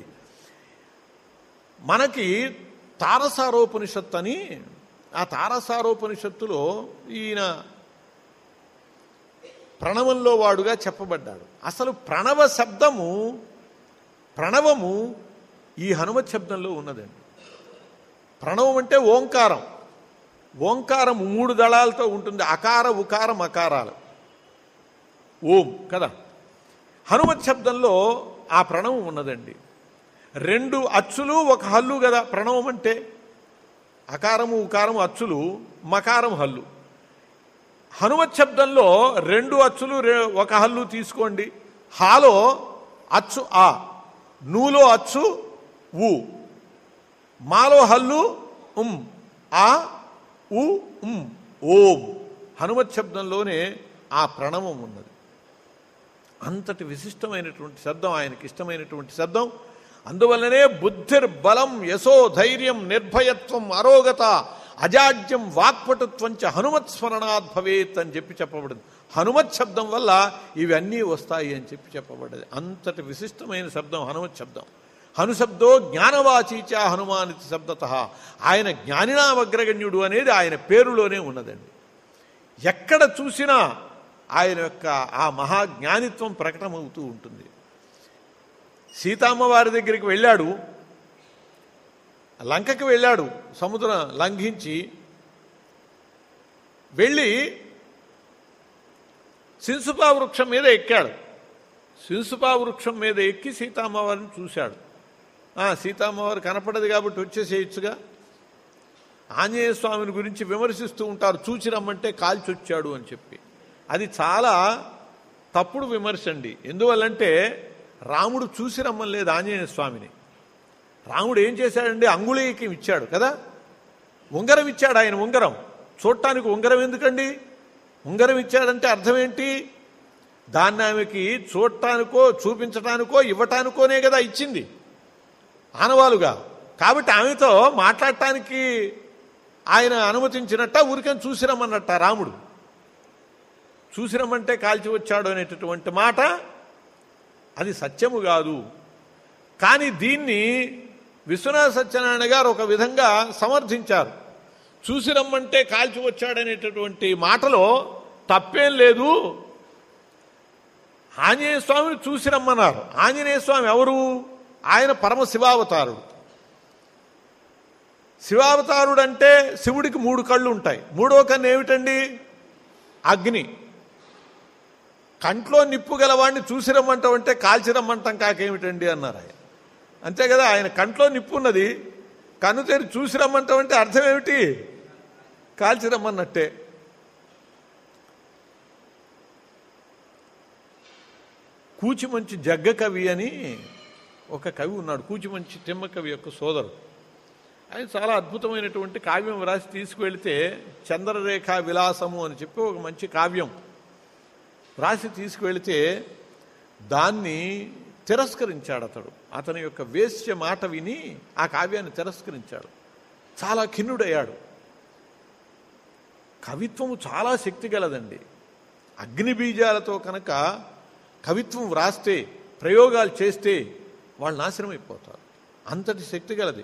మనకి తారసారోపనిషత్తు అని, ఆ తారసారోపనిషత్తులో ఈయన ప్రణవంలో వాడుగా చెప్పబడ్డాడు. అసలు ప్రణవ శబ్దము, ప్రణవము ఈ హనుమత్ శబ్దంలో ఉన్నదండి. ప్రణవం అంటే ఓంకారం. ఓంకారం మూడు దళాలతో ఉంటుంది, అకార ఉకార మకారాలు, ఓం కదా. హనుమత్ శబ్దంలో ఆ ప్రణవం ఉన్నదండి. రెండు అచ్చులు ఒక హల్లు కదా ప్రణవం అంటే. అకారము ఉకారము అచ్చులు, మకారం హల్లు. హనుమత్ శబ్దంలో రెండు అచ్చులు ఒక హల్లు తీసుకోండి. హాలో అచ్చు ఆ, నూలో అచ్చు ఊ, మాలో హల్లు ఉం, ఆ ఉ ఉం, ఓం. హనుమత్ శబ్దంలోనే ఆ ప్రణవం ఉన్నది. అంతటి విశిష్టమైనటువంటి శబ్దం, ఆయనకి ఇష్టమైనటువంటి శబ్దం. అందువల్లనే బుద్ధిర్బలం యశో ధైర్యం నిర్భయత్వం అరోగత అజాడ్యం వాక్పటుత్వంచ హనుమత్ స్మరణాత్ భవేత్ అని చెప్పి చెప్పబడింది. హనుమత్ శబ్దం వల్ల ఇవన్నీ వస్తాయి అని చెప్పి చెప్పబడ్డది. అంతటి విశిష్టమైన శబ్దం హనుమత్ శబ్దం. హనుశబ్దో జ్ఞానవాచీచ హనుమానితి శబ్దత. ఆయన జ్ఞానినామగ్రగణ్యుడు అనేది ఆయన పేరులోనే ఉన్నదండి. ఎక్కడ చూసినా ఆయన యొక్క ఆ మహాజ్ఞానిత్వం ప్రకటమవుతూ ఉంటుంది. సీతమ్మవారి దగ్గరికి వెళ్ళాడు, లంకకి వెళ్ళాడు, సముద్రం లంఘించి వెళ్ళి శింసుపా వృక్షం మీద ఎక్కాడు. శింసుపా వృక్షం మీద ఎక్కి సీతమ్మవారిని చూశాడు. సీతమ్మవారు కనపడదు కాబట్టి వచ్చేసేయచ్చుగా. ఆంజనేయ స్వామిని గురించి విమర్శిస్తూ ఉంటారు, చూచి రమ్మంటే కాల్చొచ్చాడు అని చెప్పి. అది చాలా తప్పుడు విమర్శ అండి. ఎందువల్లంటే రాముడు చూసి రమ్మలేదు ఆంజనేయ స్వామిని. రాముడు ఏం చేశాడండి, అంగుళీకం ఇచ్చాడు కదా, ఉంగరం ఇచ్చాడు. ఆయన ఉంగరం చూడటానికి ఉంగరం ఎందుకండి, ఉంగరం ఇచ్చాడంటే అర్థం ఏంటి, దాన్ని ఆమెకి చూడటానికో చూపించటానికో ఇవ్వటానికోనే కదా ఇచ్చింది ఆనవాలుగా. కాబట్టి ఆమెతో మాట్లాడటానికి ఆయన అనుమతించినట్ట, ఊరికని చూసిరమ్మన్నట్ట. రాముడు చూసిరమ్మంటే కాల్చి వచ్చాడు అనేటటువంటి మాట అది సత్యము కాదు. కానీ దీన్ని విశ్వనాథ సత్యనారాయణ గారు ఒక విధంగా సమర్థించారు. చూసిరమ్మంటే కాల్చి వచ్చాడనేటటువంటి మాటలో తప్పేం లేదు. ఆంజనేయ స్వామిని చూసిరమ్మన్నారు. ఆంజనేయ స్వామి ఎవరు, ఆయన పరమ శివావతారుడు. శివావతారుడు అంటే శివుడికి మూడు కళ్ళు ఉంటాయి. మూడో కన్ను ఏమిటండి, అగ్ని. కంట్లో నిప్పు గలవాడిని చూసిరమ్మంటాం అంటే కాల్చిరమ్మంటాం కాకేమిటండి అన్నారు ఆయన. అంతే కదా, ఆయన కంట్లో నిప్పు ఉన్నది, కన్ను తెరి చూసిరమ్మంటాం అంటే అర్థం ఏమిటి, కాల్చిరమ్మన్నట్టే. కూచిమంచి జగ్గ కవి అని ఒక కవి ఉన్నాడు, కూచిమంచి తిమ్మ కవి యొక్క సోదరుడు. ఆయన చాలా అద్భుతమైనటువంటి కావ్యం రాసి తీసుకువెళితే, చంద్రరేఖ విలాసము అని చెప్పి ఒక మంచి కావ్యం రాసి తీసుకువెళితే దాన్ని తిరస్కరించాడు అతడు. అతని యొక్క వేశ్య మాట విని ఆ కావ్యాన్ని తిరస్కరించాడు. చాలా ఖిన్నుడయ్యాడు. కవిత్వము చాలా శక్తి గలదండి. అగ్ని బీజాలతో కనుక కవిత్వం వ్రాస్తే, ప్రయోగాలు చేస్తే వాళ్ళు నాశనం అయిపోతారు. అంతటి శక్తి గలది.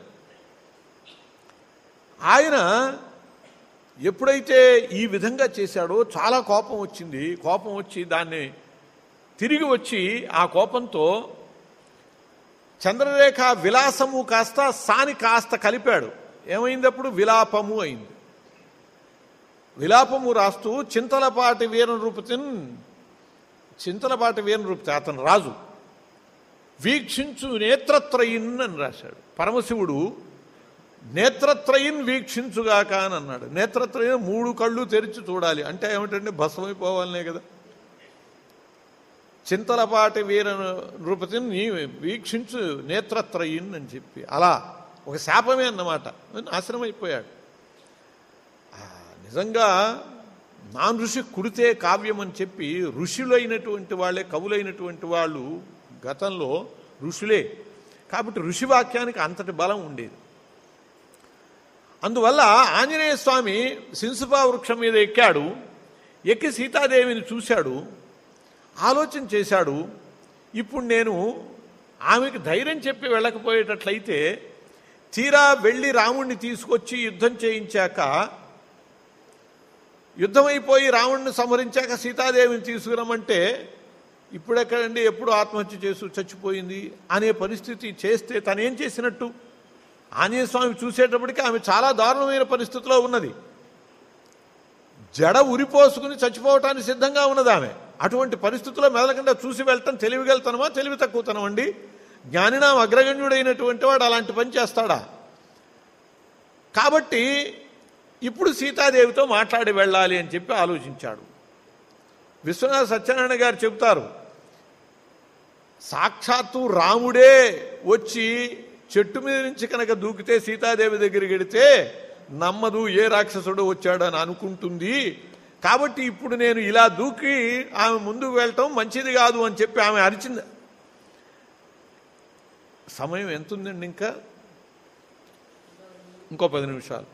ఆయన ఎప్పుడైతే ఈ విధంగా చేశాడో చాలా కోపం వచ్చింది. కోపం వచ్చి దాన్ని తిరిగి వచ్చి ఆ కోపంతో చంద్రరేఖ విలాసము కాస్త సాని కాస్త కలిపాడు. ఏమైంది అప్పుడు, విలాపము అయింది. విలాపము రాస్తూ చింతలపాటి వీరనృపతిన్ చింతలపాటి వీరనృపతి అతను రాజు వీక్షించు నేత్రత్రయిన్ అని రాశాడు. పరమశివుడు నేత్రత్రయిన్ వీక్షించుగాక అని అన్నాడు. నేత్రత్రయం మూడు కళ్ళు తెరిచి చూడాలి అంటే ఏమిటంటే భస్మైపోవాలనే కదా. చింతలపాటి వీర నృపతిని వీక్షించు నేత్రత్రయిన్ అని చెప్పి అలా ఒక శాపమే అన్నమాట. నాశనం అయిపోయాడు. నిజంగా నాన్ ఋషి కుడితే కావ్యం అని చెప్పి ఋషులైనటువంటి వాళ్ళే, కవులైనటువంటి వాళ్ళు గతంలో ఋషులే. కాబట్టి ఋషి వాక్యానికి అంతటి బలం ఉండేది. అందువల్ల ఆంజనేయ స్వామి సింసుపా వృక్షం మీద ఎక్కాడు. ఎక్కి సీతాదేవిని చూశాడు, ఆలోచన చేశాడు. ఇప్పుడు నేను ఆమెకు ధైర్యం చెప్పి వెళ్ళకపోయేటట్లయితే తీరా వెళ్ళి రాముణ్ణి తీసుకొచ్చి యుద్ధం చేయించాక, యుద్ధమైపోయి రావణ్ణి సంహరించాక సీతాదేవిని తీసుకురమ్మంటే ఇప్పుడెక్కడండి, ఎప్పుడు ఆత్మహత్య చేసి చచ్చిపోయింది అనే పరిస్థితి చేస్తే తనేం చేసినట్టు? ఆంజనేయ స్వామి చూసేటప్పటికీ ఆమె చాలా దారుణమైన పరిస్థితిలో ఉన్నది. జడ ఉరిపోసుకుని చచ్చిపోవటానికి సిద్ధంగా ఉన్నది ఆమె. అటువంటి పరిస్థితుల్లో మెదలకుండా చూసి వెళ్ళటం తెలివిగలుగుతానమా, తెలివి తక్కువతనం అండి? జ్ఞానినా అగ్రగణ్యుడైనటువంటి వాడు అలాంటి పని చేస్తాడా? కాబట్టి ఇప్పుడు సీతాదేవితో మాట్లాడి వెళ్ళాలి అని చెప్పి ఆలోచించాడు. విశ్వనాథ సత్యనారాయణ గారు చెబుతారు, సాక్షాత్తు రాముడే వచ్చి చెట్టు మీద నుంచి కనుక దూకితే సీతాదేవి దగ్గరికి వెడితే నమ్మదు, ఏ రాక్షసుడు వచ్చాడని అనుకుంటుంది. కాబట్టి ఇప్పుడు నేను ఇలా దూకి ఆమె ముందుకు వెళ్ళటం మంచిది కాదు అని చెప్పి ఆమె అరిచింది. సమయం ఎంత ఉందండి? ఇంకా ఇంకో పది నిమిషాలు.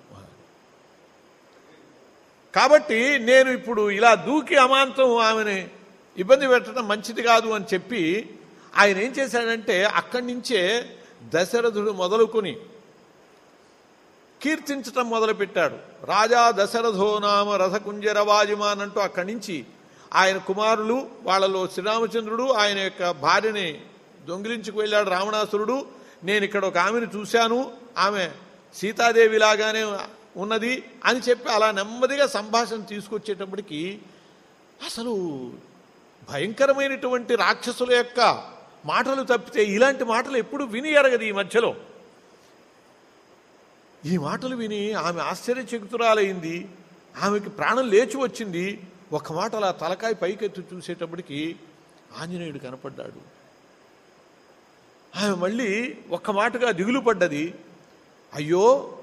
కాబట్టి నేను ఇప్పుడు ఇలా దూకి అమాంతం ఆమెని ఇబ్బంది పెట్టడం మంచిది కాదు అని చెప్పి ఆయన ఏం చేశాడంటే అక్కడి నుంచే దశరథుడు మొదలుకొని కీర్తించటం మొదలుపెట్టాడు. రాజా దశరథో నామ రథకుంజర వాజిమాన్ అంటూ అక్కడి నుంచి ఆయన కుమారులు, వాళ్ళలో శ్రీరామచంద్రుడు, ఆయన యొక్క భార్యని దొంగిలించుకు వెళ్ళాడు రావణాసురుడు. నేను ఇక్కడ ఒక ఆమెను చూశాను, ఆమె సీతాదేవిలాగానే ఉన్నది అని చెప్పి అలా నెమ్మదిగా సంభాషణ తీసుకొచ్చేటప్పటికి అసలు భయంకరమైనటువంటి రాక్షసుల యొక్క మాటలు తప్పితే ఇలాంటి మాటలు ఎప్పుడు విని ఎరగదు ఈ మధ్యలో. ఈ మాటలు విని ఆమె ఆశ్చర్యచకితురాలైంది. ఆమెకి ప్రాణం లేచి వచ్చింది. ఒక మాట అలా తలకాయ పైకెత్తి చూసేటప్పటికి ఆంజనేయుడు కనపడ్డాడు. ఆమె మళ్ళీ ఒక్క మాటగా దిగులు పడ్డది. అయ్యో,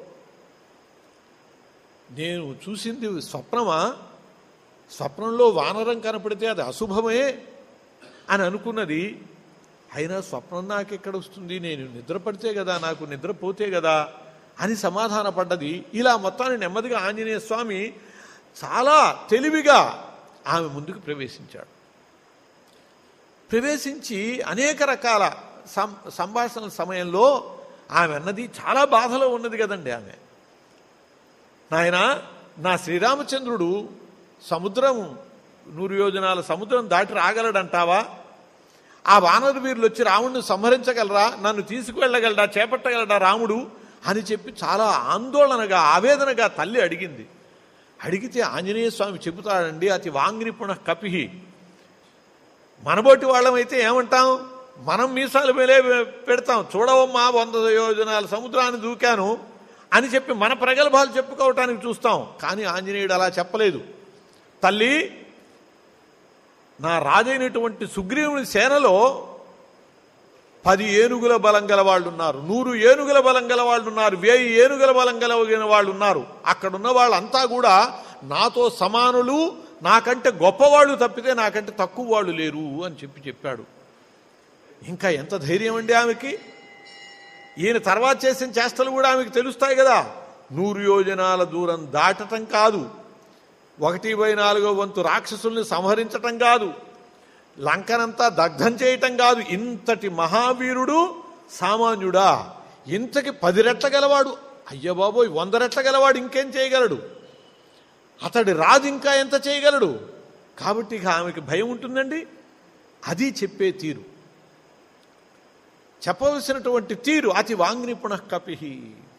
నేను చూసింది స్వప్నమా? స్వప్నంలో వానరం కనపడితే అది అశుభమే అని అనుకున్నది. అయినా స్వప్నం నాకెక్కడ వస్తుంది? నేను నిద్రపడితే కదా, నాకు నిద్రపోతే కదా అని సమాధాన పడ్డది. ఇలా మొత్తాన్ని నెమ్మదిగా ఆంజనేయ స్వామి చాలా తెలివిగా ఆమె ముందుకు ప్రవేశించాడు. ప్రవేశించి అనేక రకాల సం సంభాషణ సమయంలో ఆమె అన్నది చాలా బాధలో ఉన్నది కదండి. ఆమె, నాయన, నా శ్రీరామచంద్రుడు సముద్రం నూరు యోజనాల సముద్రం దాటి రాగలడంటావా? ఆ వానర వీరులు వచ్చి రాముడిని సంహరించగలరా? నన్ను తీసుకువెళ్ళగలడా, చేపట్టగలడా రాముడు అని చెప్పి చాలా ఆందోళనగా, ఆవేదనగా తల్లి అడిగింది. అడిగితే ఆంజనేయ స్వామి చెబుతాడండి, అతి వాంగ్ని పునః కపిహి. మనబోటి వాళ్ళమైతే ఏమంటాం? మనం మీసాలు మేలే పెడతాం, చూడవమ్మా వంద యోజనాల సముద్రాన్ని దూకాను అని చెప్పి మన ప్రగల్భాలు చెప్పుకోవటానికి చూస్తాం. కానీ ఆంజనేయుడు అలా చెప్పలేదు. తల్లి, నా రాజైనటువంటి సుగ్రీవుని సేనలో పది ఏనుగుల బలం గల వాళ్ళు ఉన్నారు, నూరు ఏనుగుల బలం గల వాళ్ళు ఉన్నారు, వెయ్యి ఏనుగుల బలం గలగిన వాళ్ళు ఉన్నారు. అక్కడున్న వాళ్ళంతా కూడా నాతో సమానులు, నాకంటే గొప్పవాళ్ళు తప్పితే నాకంటే తక్కువ వాళ్ళు లేరు అని చెప్పి చెప్పాడు. ఇంకా ఎంత ధైర్యం అండి ఆమెకి! ఈయన తర్వాత చేసిన చేష్టలు కూడా ఆమెకు తెలుస్తాయి కదా. నూరు యోజనాల దూరం దాటటం కాదు, ఒకటి బై నాలుగో వంతు రాక్షసుల్ని సంహరించటం కాదు, లంకనంతా దగ్ధం చేయటం కాదు. ఇంతటి మహావీరుడు సామాన్యుడా? ఇంతకి పది రెట్ల గలవాడు, అయ్య బాబోయ్ వంద రెట్ల గలవాడు ఇంకేం చేయగలడు? అతడి రాజు ఇంకా ఎంత చేయగలడు? కాబట్టి ఇక ఆమెకి భయం ఉంటుందండి. అది చెప్పే తీరు, చెప్పవలసినటువంటి తీరు అతి వాంగ్ని పునః కపిహి.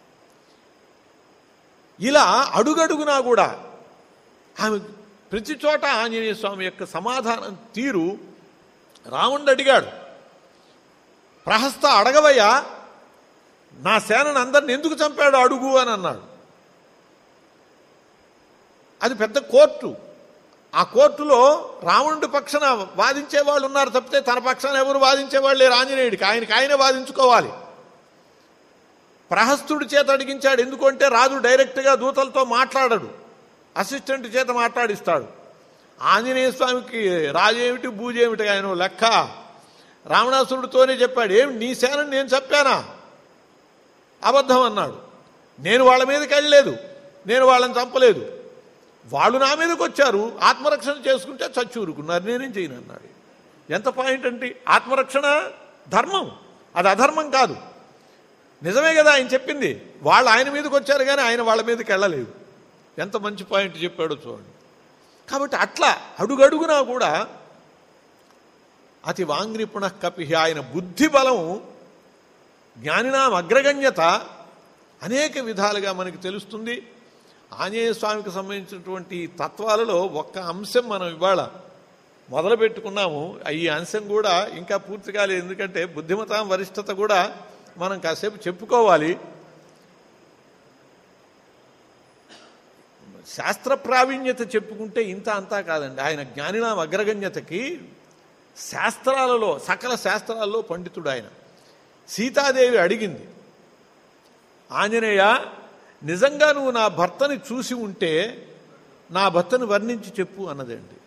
ఇలా అడుగడుగునా కూడా ఆమె ప్రతి చోట ఆంజనేయ స్వామి యొక్క సమాధానం తీరు. రావణుడు అడిగాడు, ప్రహస్త అడగవయ్యా, నా సేనను అందరిని ఎందుకు చంపాడు అడుగు అని అన్నాడు. అది పెద్ద కోర్టు. ఆ కోర్టులో రావణుడి పక్షాన వాదించే వాళ్ళు ఉన్నారు తప్పితే తన పక్షాన ఎవరు వాదించేవాళ్ళు లేరు. ఆంజనేయుడికి ఆయనకి ఆయనే వాదించుకోవాలి. ప్రహస్తుడి చేత అడిగించాడు. ఎందుకంటే రాజు డైరెక్ట్గా దూతలతో మాట్లాడడు, అసిస్టెంట్ చేత మాట్లాడిస్తాడు. ఆంజనేయ స్వామికి రాజేమిటి బూజేమిటి ఆయన లెక్క. రావణాసురుడితోనే చెప్పాడు, ఏమి నీ సేనని నేను చెప్పానా? అబద్ధం అన్నాడు. నేను వాళ్ళ మీదకి వెళ్ళలేదు, నేను వాళ్ళని చంపలేదు, వాళ్ళు నా మీదకి వచ్చారు, ఆత్మరక్షణ చేసుకుంటే చచ్చి ఊరుకున్నారు, నేనేం చేయను అన్నాడు. ఎంత పాయింట్ అంటే ఆత్మరక్షణ ధర్మం, అది అధర్మం కాదు. నిజమే కదా ఆయన చెప్పింది. వాళ్ళు ఆయన మీదకి వచ్చారు కానీ ఆయన వాళ్ళ మీదకి వెళ్ళలేదు. ఎంత మంచి పాయింట్ చెప్పాడో చూడండి. కాబట్టి అట్లా అడుగడుగునా కూడా అతి వాంగ్నిపుణ కపి, ఆయన బుద్ధి బలం, జ్ఞానినాం అగ్రగణ్యత అనేక విధాలుగా మనకి తెలుస్తుంది. ఆంజనేయ స్వామికి సంబంధించినటువంటి తత్వాలలో ఒక్క అంశం మనం ఇవాళ మొదలు పెట్టుకున్నాము. ఈ అంశం కూడా ఇంకా పూర్తి కాలేదు, ఎందుకంటే బుద్ధిమతాం వరిష్టత కూడా మనం కాసేపు చెప్పుకోవాలి. శాస్త్ర ప్రావీణ్యత చెప్పుకుంటే ఇంత అంతా కాదండి. ఆయన జ్ఞానినాం అగ్రగణ్యతకి శాస్త్రాలలో, సకల శాస్త్రాల్లో పండితుడు ఆయన. సీతాదేవి అడిగింది, ఆంజనేయ నిజంగా నువ్వు నా భర్తని చూసి ఉంటే నా భర్తని వర్ణించి చెప్పు అన్నదండి.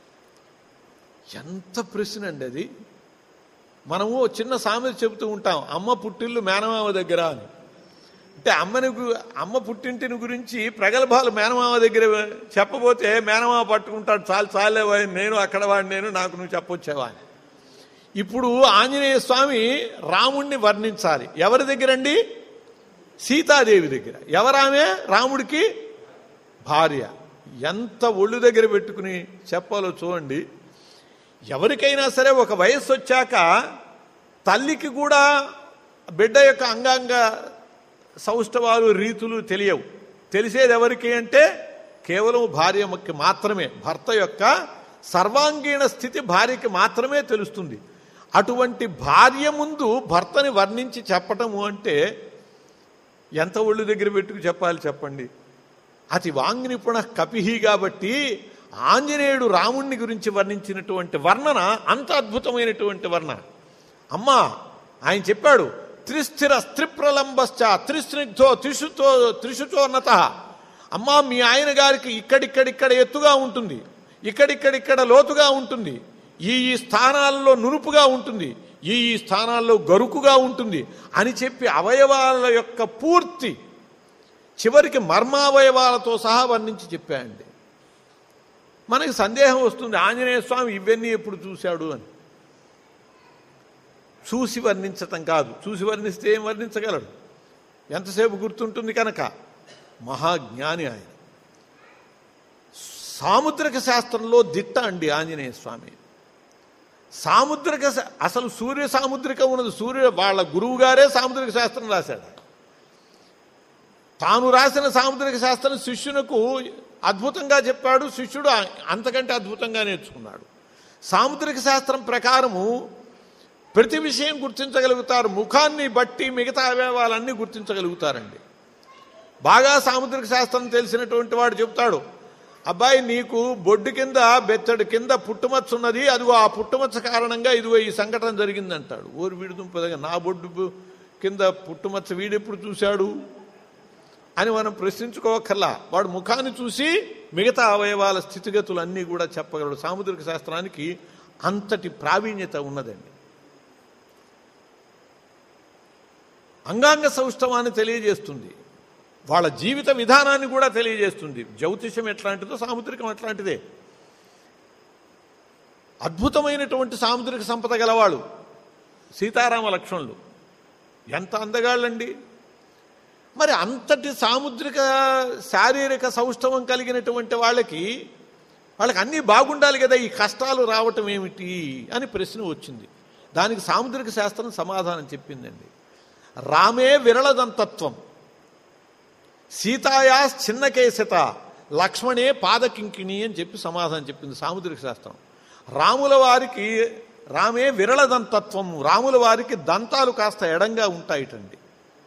ఎంత ప్రశ్న అండి అది. మనము చిన్న సామెత చెబుతూ ఉంటాం, అమ్మ పుట్టిల్లు మేనమామ దగ్గర అని. అంటే అమ్మని అమ్మ పుట్టింటిని గురించి ప్రగల్భాలు మేనమామ దగ్గర చెప్పబోతే మేనమామ పట్టుకుంటాడు, చాలు చాలే నేను అక్కడ వాడి నేను నాకు నువ్వు చెప్పొచ్చావా అని. ఇప్పుడు ఆంజనేయ స్వామి రాముణ్ణి వర్ణించాలి. ఎవరి దగ్గరండి? సీతాదేవి దగ్గర. ఎవరామె? రాముడికి భార్య. ఎంత ఒళ్ళు దగ్గర పెట్టుకుని చెప్పాలో చూడండి. ఎవరికైనా సరే ఒక వయస్సు వచ్చాక తల్లికి కూడా బిడ్డ యొక్క అంగాంగ సౌష్ఠవాలు రీతులు తెలియవు. తెలిసేది ఎవరికి అంటే కేవలం భార్యకి మాత్రమే. భర్త యొక్క సర్వాంగీణ స్థితి భార్యకి మాత్రమే తెలుస్తుంది. అటువంటి భార్య ముందు భర్తని వర్ణించి చెప్పటము అంటే ఎంత ఒళ్ళు దగ్గర పెట్టుకు చెప్పాలి చెప్పండి. అతి వాంగ్నిపుణ కపిహి కాబట్టి ఆంజనేయుడు రాముణ్ణి గురించి వర్ణించినటువంటి వర్ణన అంత అద్భుతమైనటువంటి వర్ణన. అమ్మా ఆయన చెప్పాడు, త్రిస్థిర స్త్రిప్రలంబశ్చ త్రిస్నిగ్ధో త్రిశుతో త్రిశుచోన్నత. అమ్మా మీ ఆయన గారికి ఇక్కడిక్కడిక్కడ ఎత్తుగా ఉంటుంది, ఇక్కడిక్కడిక్కడ లోతుగా ఉంటుంది, ఈ ఈ స్థానాల్లో నునుపుగా ఉంటుంది, ఈ ఈ స్థానాల్లో గరుకుగా ఉంటుంది అని చెప్పి అవయవాల యొక్క పూర్తి చివరికి మర్మావయవాలతో సహా వర్ణించి చెప్పాయండి. మనకి సందేహం వస్తుంది, ఆంజనేయ స్వామి ఇవన్నీ ఎప్పుడు చూశాడు అని. చూసి వర్ణించటం కాదు, చూసి వర్ణిస్తే ఏం వర్ణించగలడు, ఎంతసేపు గుర్తుంటుంది కనుక. మహాజ్ఞాని ఆయన. సాముద్రిక శాస్త్రంలో దిట్ట అండి ఆంజనేయ స్వామి. సాముద్రిక అసలు సూర్య సాముద్రికం ఉన్నది. సూర్య వాళ్ళ గురువు గారే సాముద్రిక శాస్త్రం రాశాడు. తాను రాసిన సాముద్రిక శాస్త్రం శిష్యునకు అద్భుతంగా చెప్పాడు, శిష్యుడు అంతకంటే అద్భుతంగా నేర్చుకున్నాడు. సాముద్రిక శాస్త్రం ప్రకారము ప్రతి విషయం గుర్తించగలుగుతారు, ముఖాన్ని బట్టి మిగతా అవయవాలన్నీ గుర్తించగలుగుతారండి. బాగా సాముద్రిక శాస్త్రం తెలిసినటువంటి వాడు చెప్తాడు, అబ్బాయి నీకు బొడ్డు కింద బెత్తడి కింద పుట్టుమచ్చ ఉన్నది, అదిగో ఆ పుట్టుమచ్చ కారణంగా ఇదిగో ఈ సంఘటన జరిగిందంటాడు. ఊరు వీడుదుంపదగా నా బొడ్డు కింద పుట్టుమచ్చ వీడెప్పుడు చూశాడు అని మనం ప్రశ్నించుకోవక్కర్లా. వాడు ముఖాన్ని చూసి మిగతా అవయవాల స్థితిగతులన్నీ కూడా చెప్పగలడు. సాముద్రిక శాస్త్రానికి అంతటి ప్రావీణ్యత ఉన్నదండి. అంగాంగ సౌష్ఠవాన్ని తెలియజేస్తుంది, వాళ్ళ జీవిత విధానాన్ని కూడా తెలియజేస్తుంది. జ్యోతిషం ఎట్లాంటిదో సాముద్రికం అట్లాంటిదే. అద్భుతమైనటువంటి సాముద్రిక సంపద గలవాళ్ళు సీతారామ లక్ష్మణులు. ఎంత అందగాళ్ళండి. మరి అంతటి సాముద్రిక శారీరక సౌష్ఠవం కలిగినటువంటి వాళ్ళకి వాళ్ళకి అన్నీ బాగుండాలి కదా, ఈ కష్టాలు రావటం ఏమిటి అని ప్రశ్న వచ్చింది. దానికి సాముద్రిక శాస్త్రం సమాధానం చెప్పిందండి. రామే విరళదంతత్వం, సీతాయా చిన్నకేశత, లక్ష్మణే పాదకింకిణి అని చెప్పి సమాధానం చెప్పింది సాముద్రిక శాస్త్రం. రాముల వారికి రామే విరళదంతత్వం, రాముల వారికి దంతాలు కాస్త ఎడంగా ఉంటాయిటండి.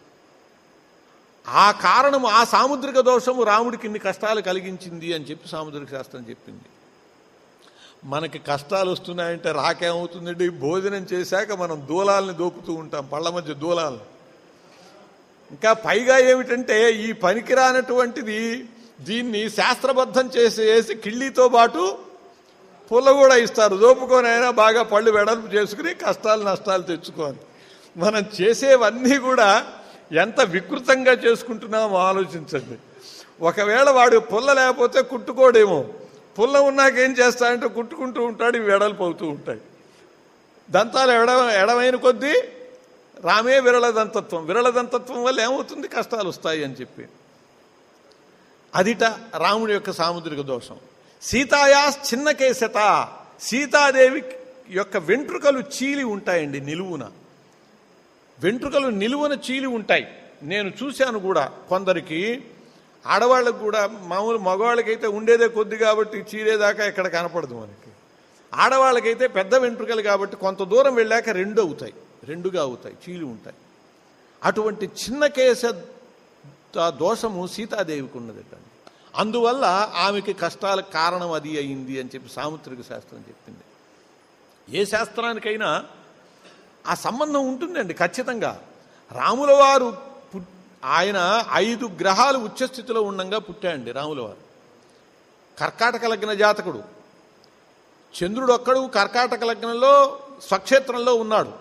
ఆ కారణము, ఆ సాముద్రిక దోషము రాముడికి ఇన్ని కష్టాలు కలిగించింది అని చెప్పి సాముద్రిక శాస్త్రం చెప్పింది. మనకి కష్టాలు వస్తున్నాయంటే రాకేమవుతుందండి, భోజనం చేశాక మనం దూలాలని దోపుతూ ఉంటాం, పళ్ళ మధ్య దూలాలను. ఇంకా పైగా ఏమిటంటే ఈ పనికిరానటువంటిది దీన్ని శాస్త్రబద్ధం చేసి వేసి కిళ్ళీతో పాటు పుల్ల కూడా ఇస్తారు. దోపుకొని అయినా బాగా పళ్ళు వెడల్పు చేసుకుని కష్టాలు నష్టాలు తెచ్చుకోవాలి. మనం చేసేవన్నీ కూడా ఎంత వికృతంగా చేసుకుంటున్నామో ఆలోచించండి. ఒకవేళ వాడు పుల్ల లేకపోతే కుట్టుకోడేమో, పుల్ల ఉన్నాకేం చేస్తాడంటే కుట్టుకుంటూ ఉంటాడు, ఇవి వెడల్పు అవుతూ ఉంటాయి. దంతాలు ఎడ ఎడమైన కొద్దీ రామే విరళ దంతత్వం, విరళ దంతత్వం వల్ల ఏమవుతుంది, కష్టాలు వస్తాయి అని చెప్పి. అదిట రాముడి యొక్క సాముద్రిక దోషం. సీతాయా చిన్న కేసత, సీతాదేవి యొక్క వెంట్రుకలు చీలి ఉంటాయండి నిలువున, వెంట్రుకలు నిలువున చీలి ఉంటాయి. నేను చూశాను కూడా, కొందరికి ఆడవాళ్ళకు కూడా, మామూలు మగవాళ్ళకైతే ఉండేదే కొద్ది కాబట్టి చీలేదాకా ఇక్కడ కనపడదు మనకి. ఆడవాళ్ళకైతే పెద్ద వెంట్రుకలు కాబట్టి కొంత దూరం వెళ్ళాక రెండు అవుతాయి, రెండుగా అవుతాయి, చీలి ఉంటాయి. అటువంటి చిన్న కేస దోషము సీతాదేవికి ఉన్నదట. అందువల్ల ఆమెకి కష్టాలకు కారణం అది అయింది అని చెప్పి సాముద్రిక శాస్త్రం చెప్పింది. ఏ శాస్త్రానికైనా ఆ సంబంధం ఉంటుందండి ఖచ్చితంగా. రాముల వారు ఆయన ఐదు గ్రహాలు ఉచ్చస్థితిలో ఉండంగా పుట్టాయండి రాముల వారు. కర్కాటక లగ్న జాతకుడు. చంద్రుడు ఒక్కడు కర్కాటక లగ్నంలో స్వక్షేత్రంలో ఉన్నాడు.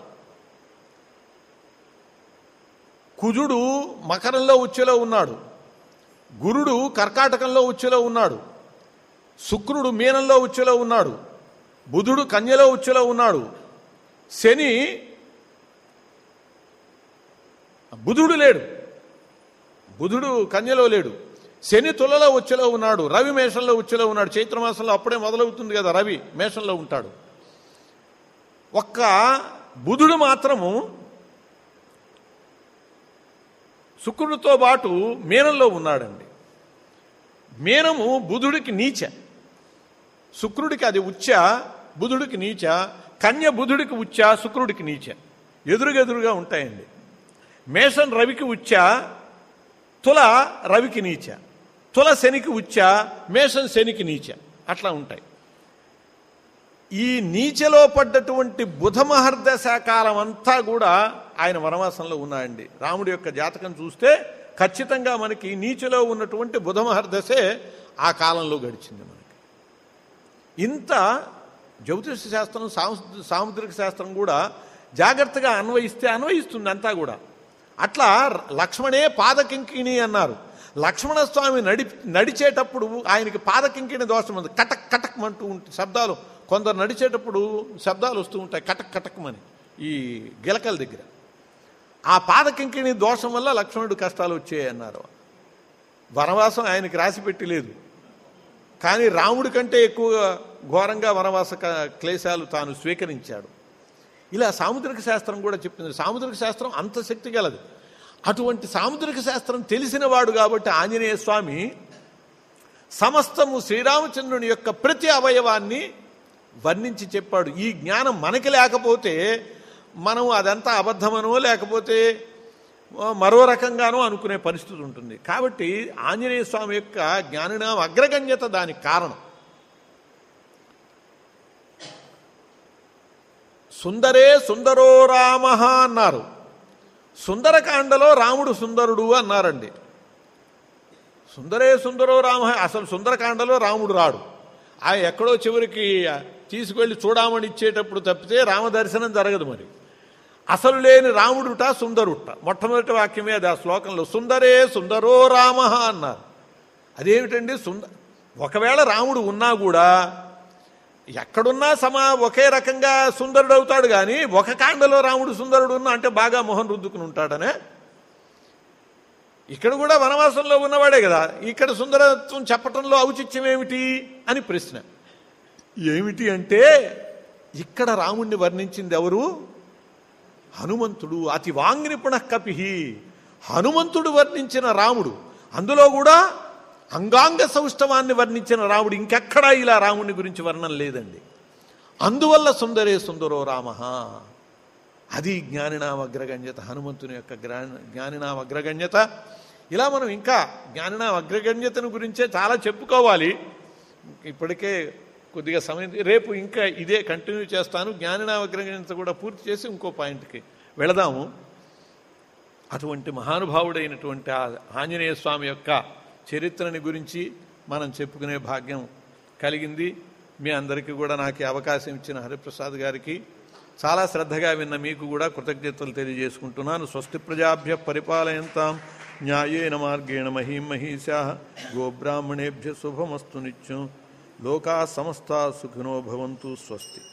కుజుడు మకరంలో ఉచ్చులో ఉన్నాడు. గురుడు కర్కాటకంలో ఉచ్చులో ఉన్నాడు. శుక్రుడు మీనంలో ఉచ్చులో ఉన్నాడు. బుధుడు కన్యలో ఉచ్చులో ఉన్నాడు. శని, బుధుడు లేడు, బుధుడు కన్యలో లేడు. శని తులలో ఉచ్చులో ఉన్నాడు. రవి మేషంలో ఉచ్చులో ఉన్నాడు. చైత్రమాసంలో అప్పుడే మొదలవుతుంది కదా, రవి మేషంలో ఉంటాడు. ఒక్క బుధుడు మాత్రము శుక్రుడితో పాటు మీనంలో ఉన్నాడండి. మీనము బుధుడికి నీచ, శుక్రుడికి అది ఉచ్చ, బుధుడికి నీచ. కన్య బుధుడికి ఉచ్చ, శుక్రుడికి నీచ, ఎదురుగెదురుగా ఉంటాయండి. మేషం రవికి ఉచ్చ, తుల రవికి నీచ, తుల శనికి ఉచ్చ, మేషం శనికి నీచ, అట్లా ఉంటాయి. ఈ నీచలో పడ్డటువంటి బుధ మహర్దశ కాలం అంతా కూడా ఆయన వనవాసంలో ఉన్నాయండి. రాముడి యొక్క జాతకం చూస్తే ఖచ్చితంగా మనకి నీచలో ఉన్నటువంటి బుధ మహర్దశే ఆ కాలంలో గడిచింది మనకి. ఇంత జ్యోతిష శాస్త్రం, సాముద్రిక శాస్త్రం కూడా జాగ్రత్తగా అన్వయిస్తే అన్వయిస్తుంది అంతా కూడా. అట్లా లక్ష్మణే పాదకింకిణి అన్నారు. లక్ష్మణస్వామి నడి నడిచేటప్పుడు ఆయనకి పాదకింకిణి దోషం ఉంది. కటక్ కటక్ అంటూ ఉంటుంది శబ్దాలు. కొందరు నడిచేటప్పుడు శబ్దాలు వస్తూ ఉంటాయి కటక్ కటక్మని ఈ గిలకల దగ్గర. ఆ పాదకింకిణి దోషం వల్ల లక్ష్మణుడు కష్టాలు వచ్చాయి అన్నారు. వనవాసం ఆయనకి రాసి పెట్టి లేదు, కానీ రాముడి కంటే ఎక్కువ ఘోరంగా వనవాస క్లేశాలు తాను స్వీకరించాడు. ఇలా సాముద్రిక శాస్త్రం కూడా చెప్పింది. సాముద్రిక శాస్త్రం అంత శక్తి గలది. అటువంటి సాముద్రిక శాస్త్రం తెలిసిన వాడు కాబట్టి ఆంజనేయ స్వామి సమస్తము శ్రీరామచంద్రుని యొక్క ప్రతి అవయవాన్ని వర్ణించి చెప్పాడు. ఈ జ్ఞానం మనకి లేకపోతే మనం అదంతా అబద్ధమనో లేకపోతే మరో రకంగానో అనుకునే పరిస్థితి ఉంటుంది. కాబట్టి ఆంజనేయ స్వామి యొక్క జ్ఞానినాం అగ్రగణ్యత దానికి కారణం. సుందరే సుందరో రామ అన్నారు. సుందరకాండలో రాముడు సుందరుడు అన్నారండి. సుందరే సుందరో రామ, అసలు సుందరకాండలో రాముడు రాడు. ఆ ఎక్కడో చివరికి తీసుకువెళ్ళి చూడమని ఇచ్చేటప్పుడు తప్పితే రామదర్శనం జరగదు. మరి అసలు లేని రాముడుట సుందరుట. మొట్టమొదటి వాక్యమే అది ఆ శ్లోకంలో. సుందరే సుందరో రామ అన్నారు. అదేమిటండి సుంద ఒకవేళ రాముడు ఉన్నా కూడా ఎక్కడున్నా సమా ఒకే రకంగా సుందరుడు అవుతాడు. కానీ ఒక కాండలో రాముడు సుందరుడు ఉన్నా అంటే బాగా మొహం రుద్దుకుని ఉంటాడనే. ఇక్కడ కూడా వనవాసంలో ఉన్నవాడే కదా, ఇక్కడ సుందరత్వం చెప్పటంలో ఔచిత్యం ఏమిటి అని ప్రశ్న. ఏమిటి అంటే ఇక్కడ రాముణ్ణి వర్ణించింది ఎవరు? హనుమంతుడు. అతి వాంగ్నిపుణ కపిహి. హనుమంతుడు వర్ణించిన రాముడు. అందులో కూడా అంగాంగ సౌష్ఠవాన్ని వర్ణించిన రాముడు. ఇంకెక్కడా ఇలా రాముని గురించి వర్ణన లేదండి. అందువల్ల సుందరే సుందరో రామ. అది జ్ఞానినాం అగ్రగణ్యత, హనుమంతుని యొక్క జ్ఞానినాం అగ్రగణ్యత. ఇలా మనం ఇంకా జ్ఞానినాం అగ్రగణ్యతను గురించే చాలా చెప్పుకోవాలి. ఇప్పటికే కొద్దిగా సమయం, రేపు ఇంకా ఇదే కంటిన్యూ చేస్తాను. జ్ఞానినాం అగ్రగణ్యత కూడా పూర్తి చేసి ఇంకో పాయింట్కి వెళదాము. అటువంటి మహానుభావుడైనటువంటి ఆ ఆంజనేయ స్వామి యొక్క చరిత్రని గురించి మనం చెప్పుకునే భాగ్యం కలిగింది. మీ అందరికీ కూడా నాకు అవకాశం ఇచ్చిన హరిప్రసాద్ గారికి, చాలా శ్రద్ధగా విన్న మీకు కూడా కృతజ్ఞతలు తెలియజేసుకుంటున్నాను. స్వస్తి ప్రజాభ్య పరిపాలయంతాం న్యాయేన మార్గేణ మహీం మహీషాః గోబ్రాహ్మణేభ్య శుభమస్తు నిత్యం. లోకా సమస్తా సుఖినో భవంతు. స్వస్తి.